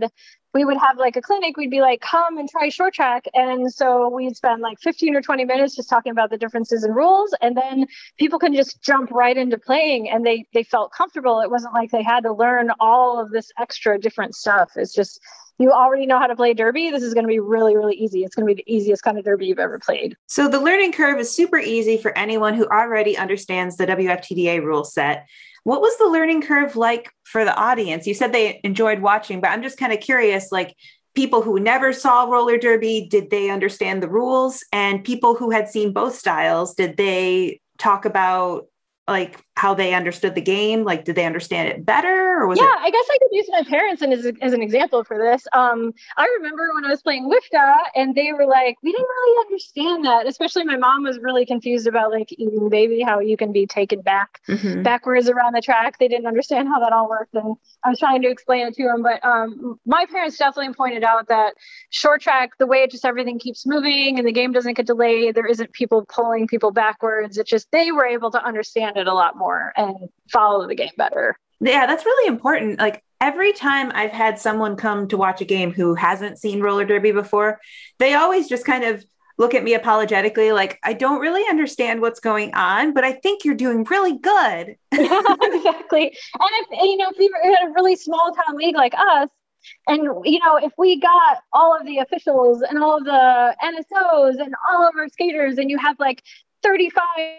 Speaker 3: we would have like a clinic, we'd be like, come and try short track. And so we'd spend like 15 or 20 minutes just talking about the differences in rules. And then people can just jump right into playing, and they felt comfortable. It wasn't like they had to learn all of this extra different stuff. It's just, you already know how to play derby. This is going to be really, really easy. It's going to be the easiest kind of derby you've ever played.
Speaker 2: So the learning curve is super easy for anyone who already understands the WFTDA rule set. What was the learning curve like for the audience? You said they enjoyed watching, but I'm just kind of curious, like, people who never saw roller derby, did they understand the rules? And people who had seen both styles, did they talk about like how they understood the game? Like, did they understand it better, or was it?
Speaker 3: I guess I could use my parents as an example for this. I remember when I was playing WIFTA, and they were like, we didn't really understand that. Especially my mom was really confused about like eating baby, how you can be taken backwards around the track. They didn't understand how that all worked, and I was trying to explain it to them. But my parents definitely pointed out that short track, the way it just everything keeps moving and the game doesn't get delayed, there isn't people pulling people backwards. It's just they were able to understand it a lot more and follow the game better.
Speaker 2: Yeah, that's really important. Like, every time I've had someone come to watch a game who hasn't seen roller derby before, they always just kind of look at me apologetically, like, I don't really understand what's going on, but I think you're doing really good.
Speaker 3: Yeah, exactly. And if we had a really small town league like us, and, if we got all of the officials and all of the NSOs and all of our skaters, and you have like 35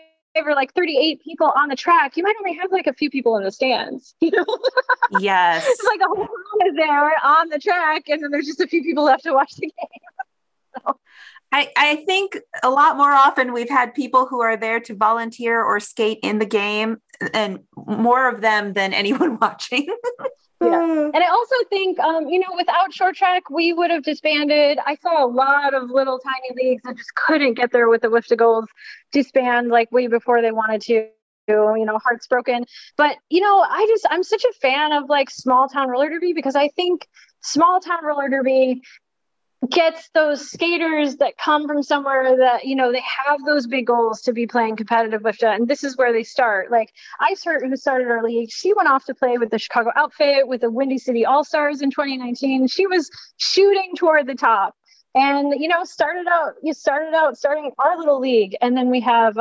Speaker 3: or like 38 people on the track, you might only have like a few people in the stands,
Speaker 2: Yes.
Speaker 3: It's like a whole crowd is there on the track, and then there's just a few people left to watch the game. So.
Speaker 2: I think a lot more often we've had people who are there to volunteer or skate in the game, and more of them than anyone watching.
Speaker 3: Yeah. And I also think, without short track, we would have disbanded. I saw a lot of little tiny leagues that just couldn't get there with the WIFTA goals disband like way before they wanted to. Hearts broken. But, I'm such a fan of like small town roller derby, because I think small town roller derby, gets those skaters that come from somewhere that, you know, they have those big goals to be playing competitive WIFTA, and this is where they start. Like Ice Hurt, who started our league, she went off to play with the Chicago outfit with the Windy City All-Stars in 2019. She was shooting toward the top. And, you know, started out starting our little league. And then we have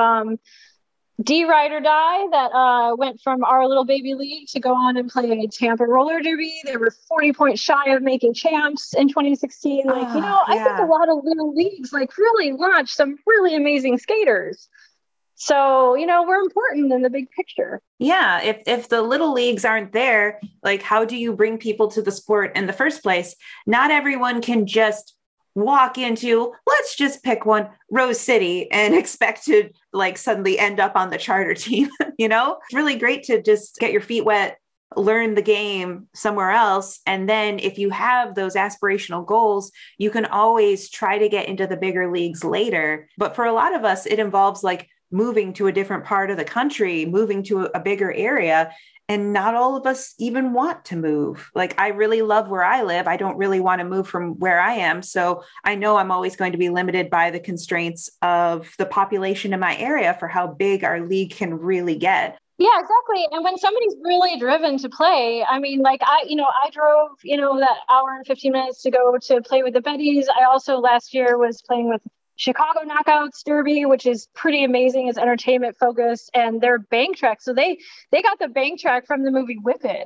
Speaker 3: D Ride or Die that went from our little baby league to go on and play Tampa Roller Derby. They were 40 points shy of making champs in 2016. Like, you know, I think a lot of little leagues like really launched some really amazing skaters. So, you know, we're important in the big picture.
Speaker 2: Yeah. If the little leagues aren't there, like, how do you bring people to the sport in the first place? Not everyone can just walk into, let's just pick one, Rose City, and expect to like suddenly end up on the charter team. You know, it's really great to just get your feet wet, learn the game somewhere else. And then if you have those aspirational goals, you can always try to get into the bigger leagues later. But for a lot of us, it involves like moving to a different part of the country, moving to a bigger area. And not all of us even want to move. Like, I really love where I live. I don't really want to move from where I am. So I know I'm always going to be limited by the constraints of the population in my area for how big our league can really get.
Speaker 3: Yeah, exactly. And when somebody's really driven to play, I mean, like I drove, that hour and 15 minutes to go to play with the Betties. I also last year was playing with Chicago Knockouts Derby, which is pretty amazing. It's entertainment focused, and they're bank track. So they got the bank track from the movie Whip It.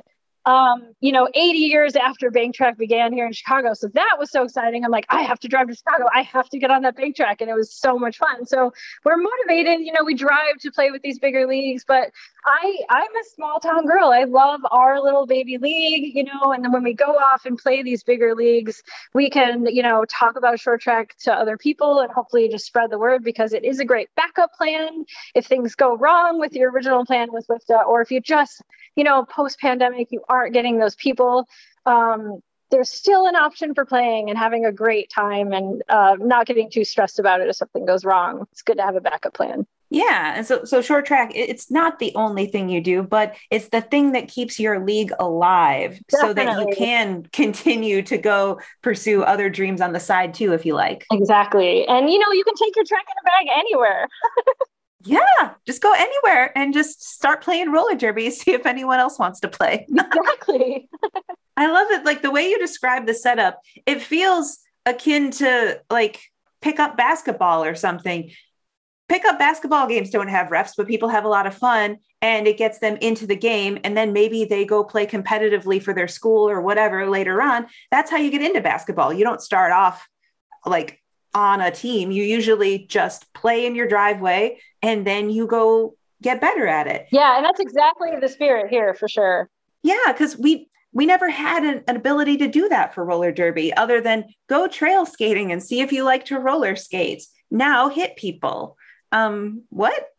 Speaker 3: 80 years after bank track began here in Chicago. So that was so exciting. I'm like, I have to drive to Chicago. I have to get on that bank track. And it was so much fun. So we're motivated, we drive to play with these bigger leagues, but I'm a small town girl. I love our little baby league, and then when we go off and play these bigger leagues, we can, talk about short track to other people and hopefully just spread the word, because it is a great backup plan if things go wrong with your original plan with WIFTA, or if you just, post-pandemic, you aren't getting those people. There's still an option for playing and having a great time and not getting too stressed about it if something goes wrong. It's good to have a backup plan.
Speaker 2: Yeah. And so short track, it's not the only thing you do, but it's the thing that keeps your league alive. Definitely. So that you can continue to go pursue other dreams on the side too, if you like.
Speaker 3: Exactly. And, you can take your track in a bag anywhere.
Speaker 2: Yeah, just go anywhere and just start playing roller derby, see if anyone else wants to play.
Speaker 3: Exactly.
Speaker 2: I love it. Like the way you describe the setup, it feels akin to like pickup basketball or something. Pickup basketball games don't have refs, but people have a lot of fun and it gets them into the game. And then maybe they go play competitively for their school or whatever later on. That's how you get into basketball. You don't start off like on a team. You usually just play in your driveway and then you go get better at it.
Speaker 3: Yeah. And that's exactly the spirit here for sure.
Speaker 2: Yeah. Because we never had an ability to do that for roller derby other than go trail skating and see if you like to roller skate. Now hit people. What?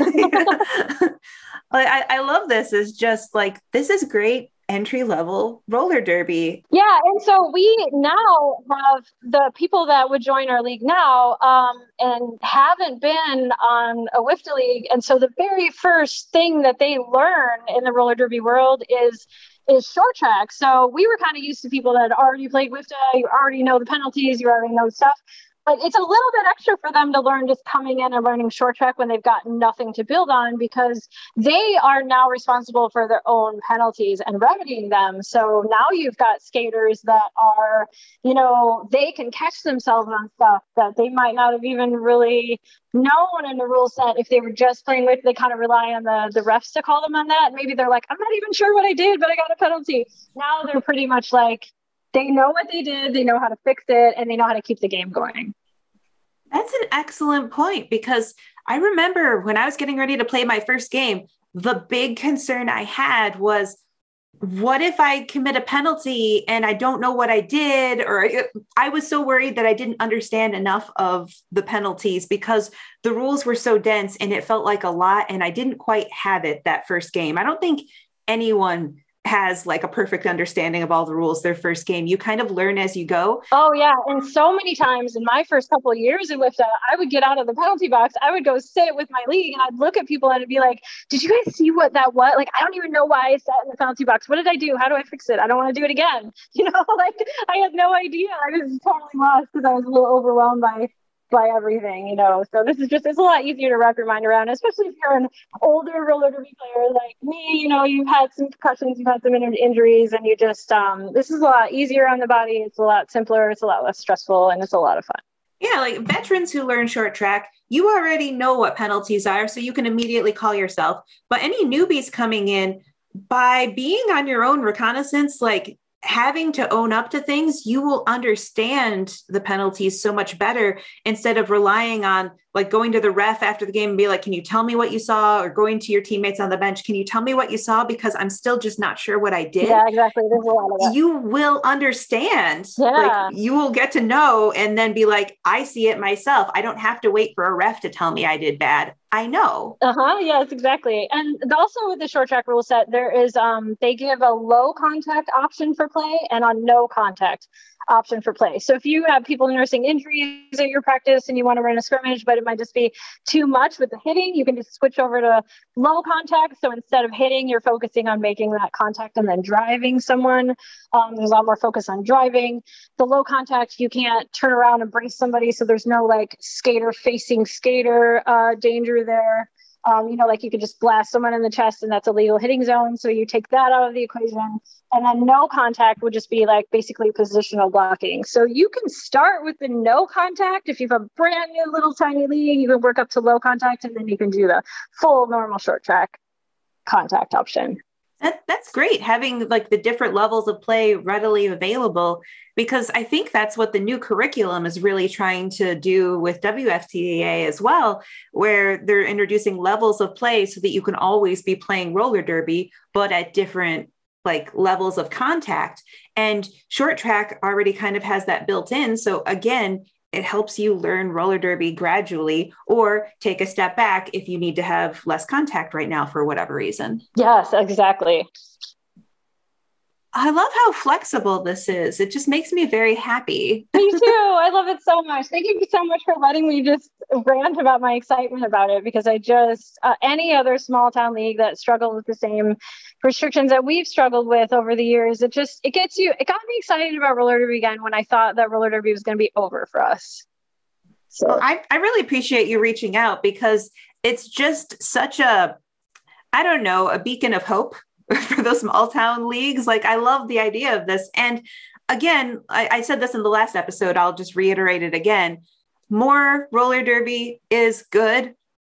Speaker 2: I love this. Is just like, this is great entry-level roller derby.
Speaker 3: Yeah. And so we now have the people that would join our league now and haven't been on a WIFTA league. And so the very first thing that they learn in the roller derby world is short track. So we were kind of used to people that had already played WIFTA. You already know the penalties, you already know stuff. But it's a little bit extra for them to learn just coming in and learning short track when they've got nothing to build on, because they are now responsible for their own penalties and remedying them. So now you've got skaters that are, they can catch themselves on stuff that they might not have even really known in the rule set. If they were just playing with, they kind of rely on the refs to call them on that. Maybe they're like, I'm not even sure what I did, but I got a penalty. Now they're pretty much like, they know what they did, they know how to fix it, and they know how to keep the game going.
Speaker 2: That's an excellent point, because I remember when I was getting ready to play my first game, the big concern I had was, what if I commit a penalty and I don't know what I did? Or I was so worried that I didn't understand enough of the penalties because the rules were so dense and it felt like a lot, and I didn't quite have it that first game. I don't think anyone has like a perfect understanding of all the rules their first game. You kind of learn as you go.
Speaker 3: Oh yeah. And so many times in my first couple of years in WIFTA, I would get out of the penalty box. I would go sit with my league and I'd look at people and I'd be like, did you guys see what that was? Like, I don't even know why I sat in the penalty box. What did I do? How do I fix it? I don't want to do it again. Like I had no idea. I was totally lost because I was a little overwhelmed by everything, So this is it's a lot easier to wrap your mind around, especially if you're an older roller derby player like me. You've had some concussions, you've had some injuries, and you just this is a lot easier on the body. It's a lot simpler, it's a lot less stressful, and it's a lot of fun.
Speaker 2: Yeah, like veterans who learn short track, you already know what penalties are, so you can immediately call yourself. But any newbies coming in, by being on your own reconnaissance, like having to own up to things, you will understand the penalties so much better instead of relying on like going to the ref after the game and be like, can you tell me what you saw? Or going to your teammates on the bench, can you tell me what you saw? Because I'm still just not sure what I did.
Speaker 3: Yeah, exactly. There's a lot of that.
Speaker 2: You will understand.
Speaker 3: Yeah.
Speaker 2: Like you will get to know and then be like, I see it myself. I don't have to wait for a ref to tell me I did bad. I know.
Speaker 3: Yes, exactly. And also with the short track rule set, there is, they give a low contact option for play and a no contact option for play. So if you have people nursing injuries at your practice and you want to run a scrimmage, but it might just be too much with the hitting, you can just switch over to low contact. So instead of hitting, you're focusing on making that contact and then driving someone. There's a lot more focus on driving. The low contact, you can't turn around and brace somebody. So there's no like skater facing skater danger there. Like you could just blast someone in the chest and that's a legal hitting zone. So you take that out of the equation. And then no contact would just be like basically positional blocking. So you can start with the no contact. If you have a brand new little tiny league, you can work up to low contact and then you can do the full normal short track contact option.
Speaker 2: That's great, having like the different levels of play readily available, because I think that's what the new curriculum is really trying to do with WFTDA as well, where they're introducing levels of play so that you can always be playing roller derby, but at different like levels of contact. And short track already kind of has that built in. So again, it helps you learn roller derby gradually or take a step back if you need to have less contact right now for whatever reason.
Speaker 3: Yes, exactly.
Speaker 2: I love how flexible this is. It just makes me very happy.
Speaker 3: Me too. I love it so much. Thank you so much for letting me just rant about my excitement about it, because I just, any other small town league that struggled with the same restrictions that we've struggled with over the years, it got me excited about roller derby again when I thought that roller derby was going to be over for us. So
Speaker 2: well, I really appreciate you reaching out, because it's just such a beacon of hope for those small town leagues. Like, I love the idea of this. And again, I said this in the last episode, I'll just reiterate it again. More roller derby is good.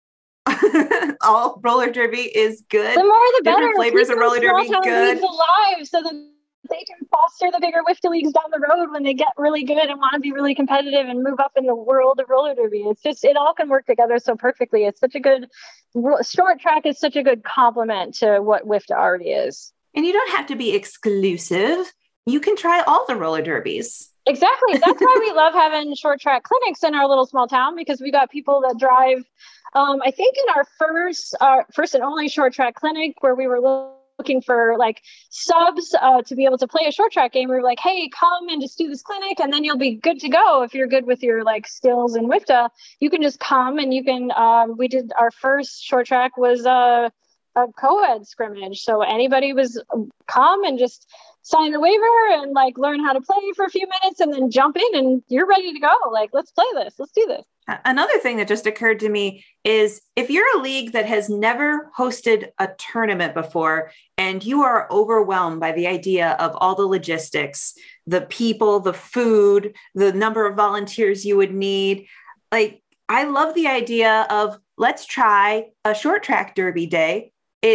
Speaker 2: All roller derby is good.
Speaker 3: The more the better.
Speaker 2: Different flavors of roller derby good.
Speaker 3: Alive so that they can foster the bigger WIFTA leagues down the road when they get really good and want to be really competitive and move up in the world of roller derby. It's just, it all can work together so perfectly. It's such a good, short track is such a good complement to what WIFTA already is.
Speaker 2: And you don't have to be exclusive. You can try all the roller derbies.
Speaker 3: Exactly. That's why we love having short track clinics in our little small town, because we got people that drive. I think in our first and only short track clinic, where we were looking for like subs to be able to play a short track game, we were like, hey, come and just do this clinic and then you'll be good to go. If you're good with your like skills in WIFTA, you can just come and you can, we did our first short track was a co-ed scrimmage. So anybody was come and just sign the waiver and like learn how to play for a few minutes and then jump in and you're ready to go. Like, let's play this. Let's do this.
Speaker 2: Another thing that just occurred to me is if you're a league that has never hosted a tournament before and you are overwhelmed by the idea of all the logistics, the people, the food, the number of volunteers you would need, like, I love the idea of let's try a short track derby day.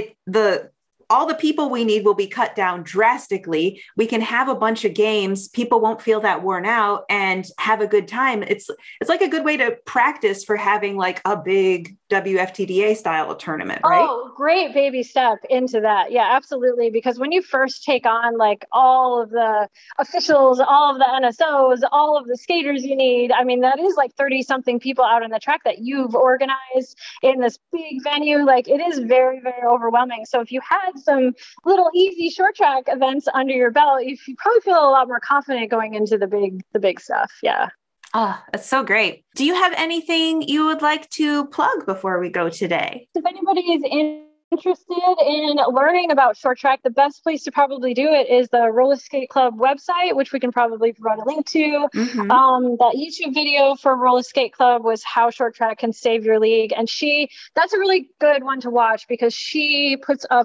Speaker 2: All the people we need will be cut down drastically. We can have a bunch of games. People won't feel that worn out and have a good time. It's like a good way to practice for having like a big WFTDA style tournament, right?
Speaker 3: Oh, great baby step into that. Yeah, absolutely. Because when you first take on like all of the officials, all of the NSOs, all of the skaters you need, I mean, that is like 30 something people out on the track that you've organized in this big venue. Like, it is very, very overwhelming. So if you had some little easy short track events under your belt, you probably feel a lot more confident going into the big stuff. Yeah.
Speaker 2: Oh, that's so great. Do you have anything you would like to plug before we go today?
Speaker 3: If anybody is interested in learning about short track, the best place to probably do it is the Roller Skate Club website, which we can probably provide a link to. That YouTube video for Roller Skate Club was how short track can save your league. And that's a really good one to watch because she puts up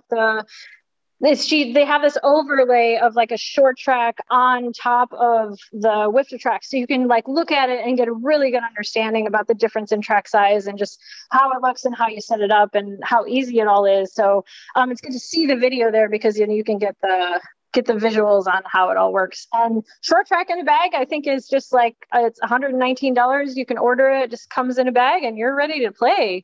Speaker 3: they have this overlay of like a short track on top of the WIFTA track. So you can like look at it and get a really good understanding about the difference in track size and just how it looks and how you set it up and how easy it all is. So it's good to see the video there because you can get the visuals on how it all works. And short track in a bag, I think is just like, it's $119. You can order it, just comes in a bag and you're ready to play.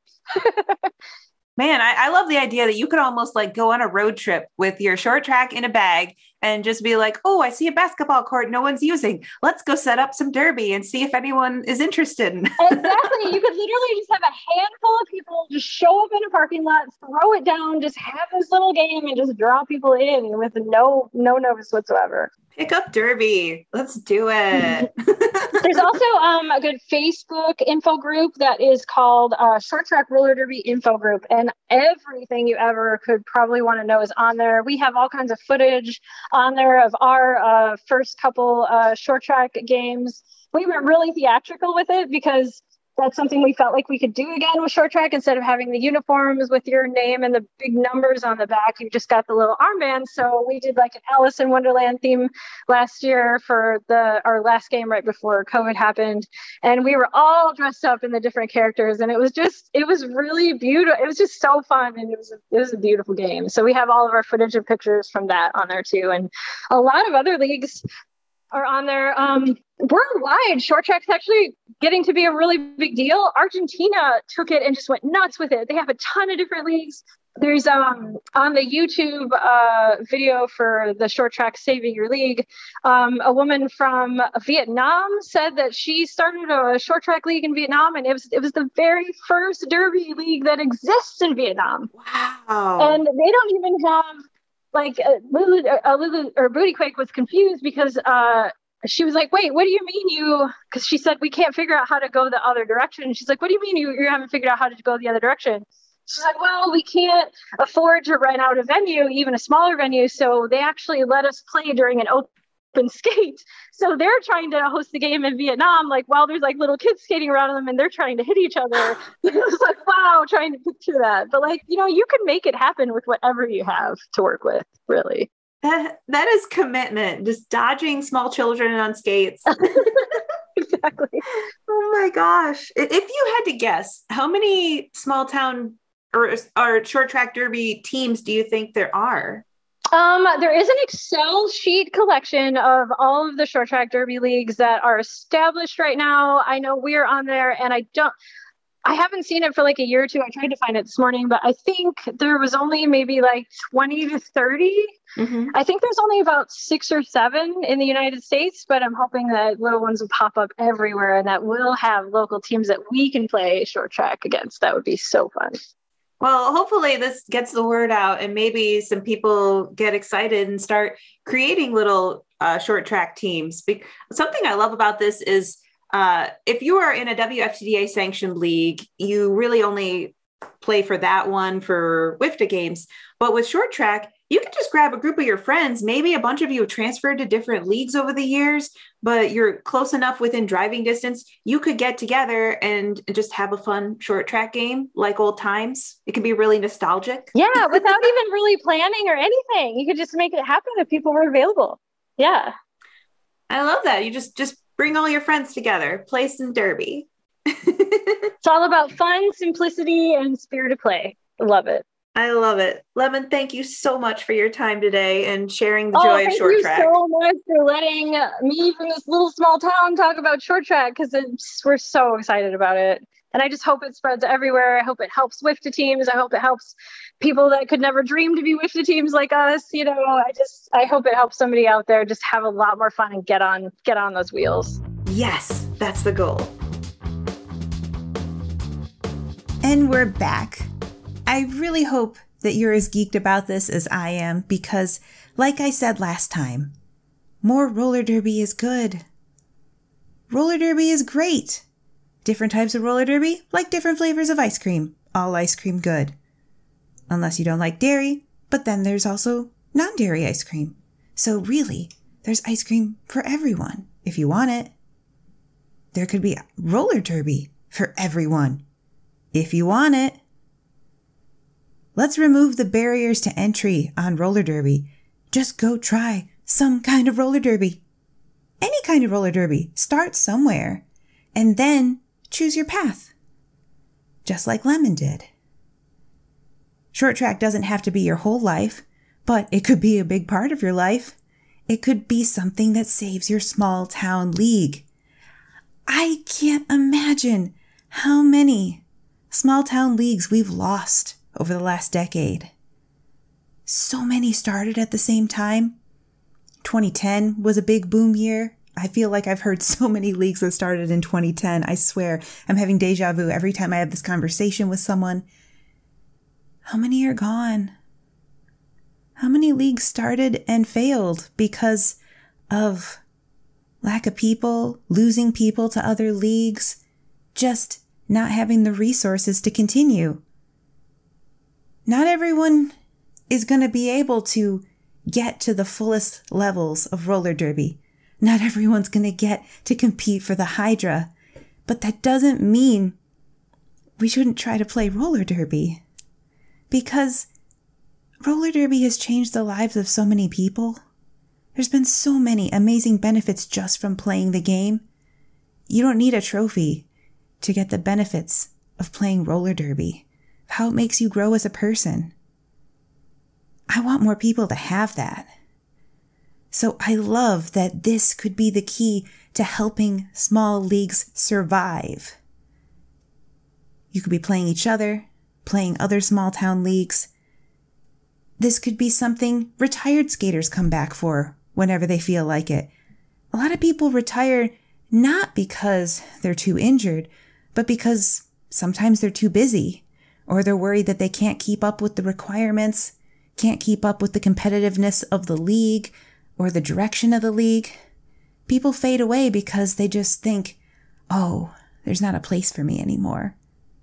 Speaker 2: Man, I love the idea that you could almost like go on a road trip with your short track in a bag and just be like, oh, I see a basketball court no one's using. Let's go set up some derby and see if anyone is interested.
Speaker 3: Exactly. You could literally just have a handful of people just show up in a parking lot, throw it down, just have this little game and just draw people in with no notice whatsoever.
Speaker 2: Pick up derby. Let's do it.
Speaker 3: There's also a good Facebook info group that is called Short Track Roller Derby Info Group. And everything you ever could probably want to know is on there. We have all kinds of footage on there of our first couple short track games. We went really theatrical with it because that's something we felt like we could do again with short track. Instead of having the uniforms with your name and the big numbers on the back, you just got the little armband. So we did like an Alice in Wonderland theme last year for our last game right before COVID happened. And we were all dressed up in the different characters. And it was really beautiful. It was just so fun. And it was a beautiful game. So we have all of our footage and pictures from that on there too. And a lot of other leagues are on there. Worldwide, short track's actually getting to be a really big deal. Argentina took it and just went nuts with it. They have a ton of different leagues. There's on the YouTube video for the short track Saving Your League, a woman from Vietnam said that she started a short track league in Vietnam, and it was the very first derby league that exists in Vietnam.
Speaker 2: Wow!
Speaker 3: And they don't even have like Lulu or Booty Quake was confused because she was like, wait, what do you mean because she said, we can't figure out how to go the other direction. And she's like, what do you mean you haven't figured out how to go the other direction? She's like, well, we can't afford to rent out a venue, even a smaller venue. So they actually let us play during an open skate. So they're trying to host the game in Vietnam, like while there's like little kids skating around them and they're trying to hit each other. It was like, wow, trying to picture that. But like, you can make it happen with whatever you have to work with, really.
Speaker 2: That is commitment, just dodging small children on skates.
Speaker 3: Exactly.
Speaker 2: Oh my gosh. If you had to guess, how many small town or short track derby teams do you think there are?
Speaker 3: There is an Excel sheet collection of all of the short track derby leagues that are established right now. I know we're on there, and I haven't seen it for like a year or two. I tried to find it this morning, but I think there was only maybe like 20 to 30. Mm-hmm. I think there's only about 6 or 7 in the United States, but I'm hoping that little ones will pop up everywhere and that we'll have local teams that we can play short track against. That would be so fun.
Speaker 2: Well, hopefully this gets the word out and maybe some people get excited and start creating little short track teams. Something I love about this is if you are in a WFTDA sanctioned league, you really only play for that one for WIFTA games. But with short track, you can just grab a group of your friends. Maybe a bunch of you have transferred to different leagues over the years, but you're close enough within driving distance. You could get together and just have a fun short track game like old times. It can be really nostalgic.
Speaker 3: Yeah, without even really planning or anything. You could just make it happen if people were available. Yeah.
Speaker 2: I love that. You just bring all your friends together, play some derby.
Speaker 3: It's all about fun, simplicity, and spirit of play. Love it.
Speaker 2: I love it. Lemon, thank you so much for your time today and sharing the joy of short track.
Speaker 3: Thank you so much for letting me from this little small town talk about short track, because we're so excited about it. And I just hope it spreads everywhere. I hope it helps WIFTA teams. I hope it helps people that could never dream to be WIFTA teams like us. I hope it helps somebody out there just have a lot more fun and get on those wheels.
Speaker 2: Yes, that's the goal.
Speaker 4: And we're back. I really hope
Speaker 2: that you're as geeked about this as I am because, like I said last time, more roller derby is good. Roller derby is great. Different types of roller derby, like different flavors of ice cream. All ice cream good. Unless you don't like dairy, but then there's also non-dairy ice cream. So really, there's ice cream for everyone if you want it. There could be roller derby for everyone if you want it. Let's remove the barriers to entry on roller derby. Just go try some kind of roller derby. Any kind of roller derby. Start somewhere and then choose your path. Just like Lemon did. Short track doesn't have to be your whole life, but it could be a big part of your life. It could be something that saves your small town league. I can't imagine how many small town leagues we've lost over the last decade. So many started at the same time. 2010 was a big boom year. I feel like I've heard so many leagues that started in 2010. I swear, I'm having deja vu every time I have this conversation with someone. How many are gone? How many leagues started and failed because of lack of people, losing people to other leagues, just not having the resources to continue? Not everyone is going to be able to get to the fullest levels of roller derby. Not everyone's going to get to compete for the Hydra. But that doesn't mean we shouldn't try to play roller derby. Because roller derby has changed the lives of so many people. There's been so many amazing benefits just from playing the game. You don't need a trophy to get the benefits of playing roller derby, how it makes you grow as a person. I want more people to have that. So I love that this could be the key to helping small leagues survive. You could be playing each other, playing other small town leagues. This could be something retired skaters come back for whenever they feel like it. A lot of people retire not because they're too injured, but because sometimes they're too busy, or they're worried that they can't keep up with the requirements, can't keep up with the competitiveness of the league, or the direction of the league. People fade away because they just think, oh, there's not a place for me anymore.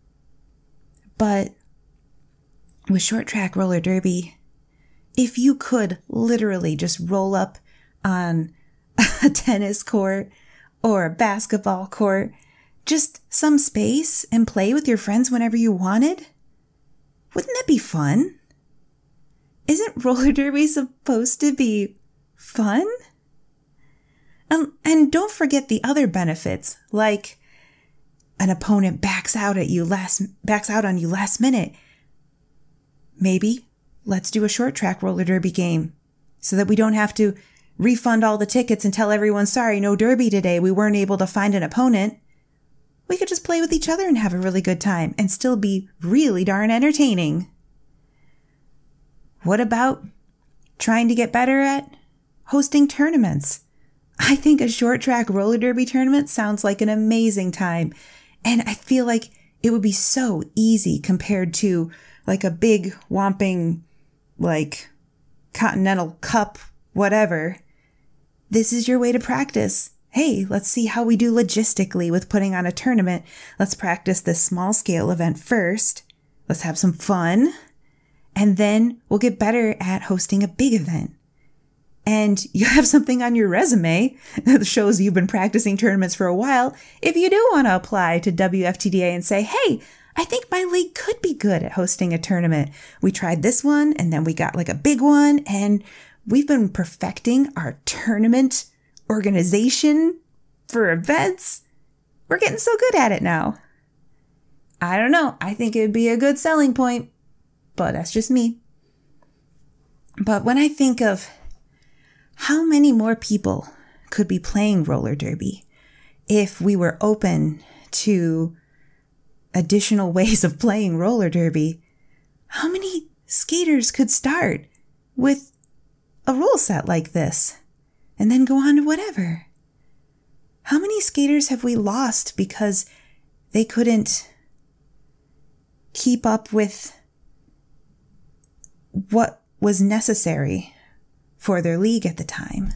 Speaker 2: But with short track roller derby, if you could literally just roll up on a tennis court or a basketball court, just some space and play with your friends whenever you wanted, wouldn't that be fun? Isn't roller derby supposed to be fun? And don't forget the other benefits, like an opponent backs out on you last minute. Maybe let's do a short track roller derby game so that we don't have to refund all the tickets and tell everyone, sorry, no derby today. We weren't able to find an opponent. We could just play with each other and have a really good time and still be really darn entertaining. What about trying to get better at hosting tournaments? I think a short track roller derby tournament sounds like an amazing time. And I feel like it would be so easy compared to like a big whomping, like Continental Cup, whatever. This is your way to practice. Hey, let's see how we do logistically with putting on a tournament. Let's practice this small scale event first. Let's have some fun. And then we'll get better at hosting a big event. And you have something on your resume that shows you've been practicing tournaments for a while if you do want to apply to WFTDA and say, hey, I think my league could be good at hosting a tournament. We tried this one and then we got like a big one and we've been perfecting our tournament organization for events. We're getting so good at it now. I don't know. I think it would be a good selling point, but that's just me. But when I think of how many more people could be playing roller derby if we were open to additional ways of playing roller derby, how many skaters could start with a rule set like this and then go on to whatever? How many skaters have we lost because they couldn't keep up with what was necessary for their league at the time.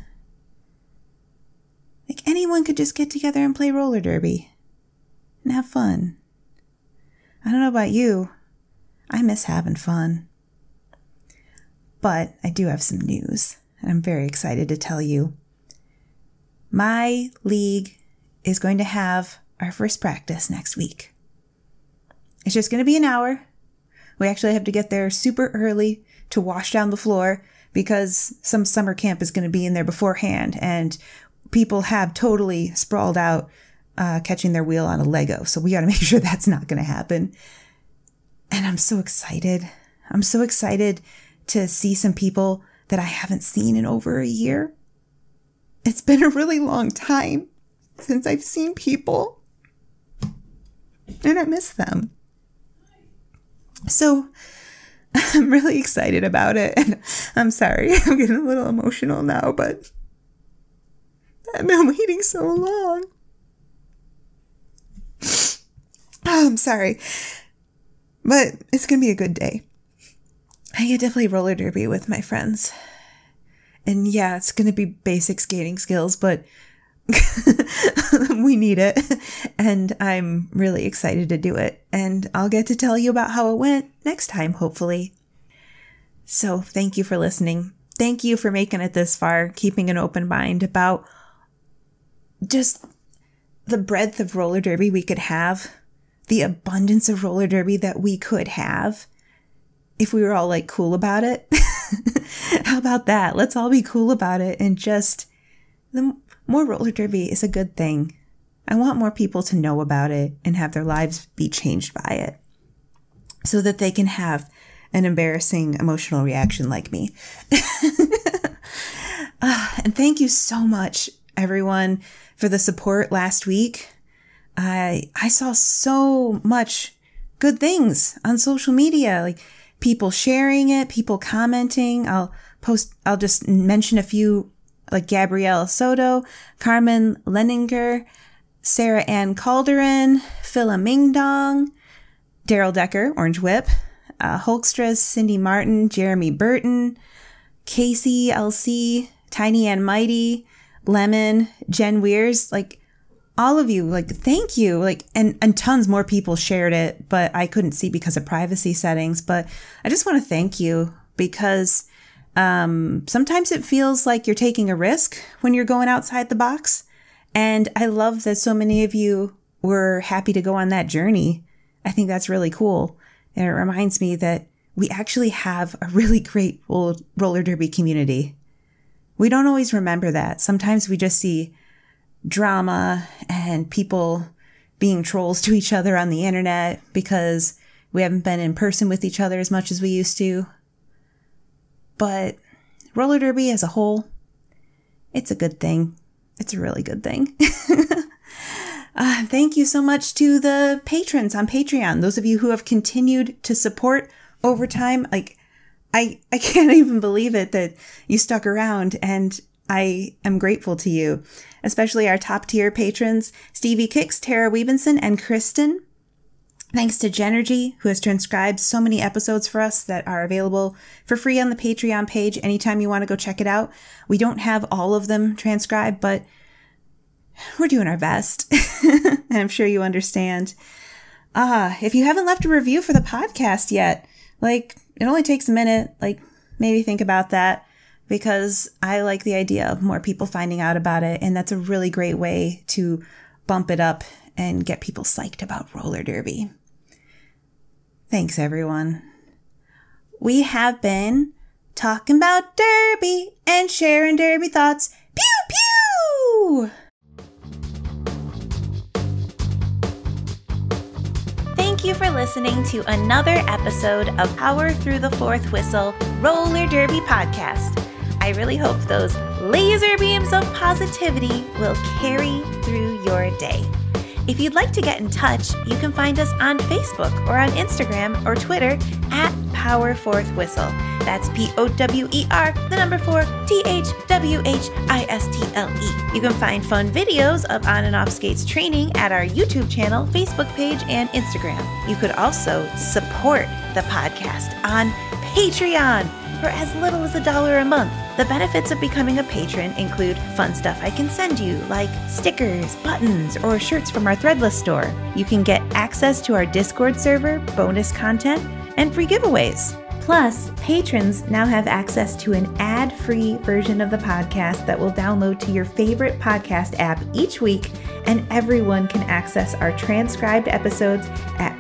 Speaker 2: Like anyone could just get together and play roller derby and have fun. I don't know about you. I miss having fun. But I do have some news, and I'm very excited to tell you. My league is going to have our first practice next week. It's just going to be an hour. We actually have to get there super early to wash down the floor because some summer camp is going to be in there beforehand, and people have totally sprawled out catching their wheel on a Lego. So we got to make sure that's not going to happen. And I'm so excited. I'm so excited to see some people that I haven't seen in over a year. It's been a really long time since I've seen people, and I miss them. So I'm really excited about it. And I'm sorry, I'm getting a little emotional now, but I've been waiting so long. Oh, I'm sorry. But it's going to be a good day. I get to play roller derby with my friends. And yeah, it's going to be basic skating skills, but we need it. And I'm really excited to do it. And I'll get to tell you about how it went next time, hopefully. So thank you for listening. Thank you for making it this far, keeping an open mind about just the breadth of roller derby we could have, the abundance of roller derby that we could have if we were all like cool about it. How about that? Let's all be cool about it, and just the more roller derby is a good thing. I want more people to know about it and have their lives be changed by it so that they can have an embarrassing emotional reaction like me. And thank you so much, everyone, for the support last week. I saw so much good things on social media, like people sharing it, people commenting. I'll just mention a few, like Gabrielle Soto, Carmen Leninger, Sarah Ann Calderon, Phila Mingdong, Daryl Decker, Orange Whip, Hulkstras, Cindy Martin, Jeremy Burton, Casey LC, Tiny and Mighty, Lemon, Jen Weirs, like all of you, like, thank you. Like, and tons more people shared it, but I couldn't see because of privacy settings. But I just want to thank you because sometimes it feels like you're taking a risk when you're going outside the box. And I love that so many of you were happy to go on that journey. I think that's really cool. And it reminds me that we actually have a really great roller derby community. We don't always remember that. Sometimes we just see drama and people being trolls to each other on the internet because we haven't been in person with each other as much as we used to. But roller derby as a whole, it's a good thing. It's a really good thing. Thank you so much to the patrons on Patreon. Those of you who have continued to support over time. Like, I can't even believe it that you stuck around, and I am grateful to you, especially our top tier patrons, Stevie Kicks, Tara Webenson, and Kristen. Thanks to Genergy, who has transcribed so many episodes for us that are available for free on the Patreon page anytime you want to go check it out. We don't have all of them transcribed, but we're doing our best. And I'm sure you understand. If you haven't left a review for the podcast yet, like, it only takes a minute, like, maybe think about that, because I like the idea of more people finding out about it. And that's a really great way to bump it up and get people psyched about roller derby. Thanks, everyone. We have been talking about derby and sharing derby thoughts. Pew, pew! Thank you for listening to another episode of Power Through the Fourth Whistle Roller Derby Podcast. I really hope those laser beams of positivity will carry through your day. If you'd like to get in touch, you can find us on Facebook or on Instagram or Twitter at Power Fourth Whistle. That's POWER, the number 4, THWHISTLE. You can find fun videos of On and Off Skates training at our YouTube channel, Facebook page, and Instagram. You could also support the podcast on Patreon. for as little as $1 a month. The benefits of becoming a patron include fun stuff I can send you, like stickers, buttons, or shirts from our Threadless store. You can get access to our Discord server, bonus content, and free giveaways. Plus, patrons now have access to an ad-free version of the podcast that will download to your favorite podcast app each week, and everyone can access our transcribed episodes at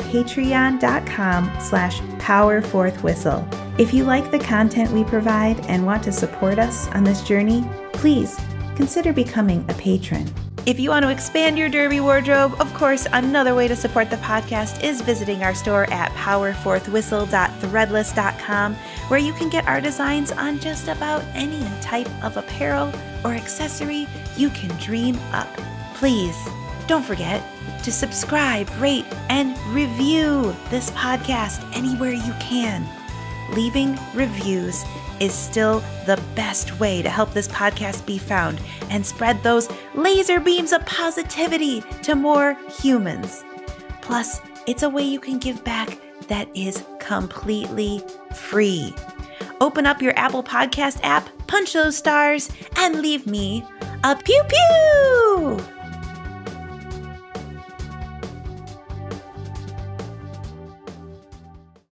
Speaker 2: patreon.com/powerforthwhistle. If you like the content we provide and want to support us on this journey, please consider becoming a patron. If you want to expand your derby wardrobe, of course, another way to support the podcast is visiting our store at powerforthwhistle.threadless.com, where you can get our designs on just about any type of apparel or accessory you can dream up. Please, don't forget to subscribe, rate, and review this podcast anywhere you can. Leaving reviews is still the best way to help this podcast be found and spread those laser beams of positivity to more humans. Plus, it's a way you can give back that is completely free. Open up your Apple Podcast app, punch those stars, and leave me a pew pew!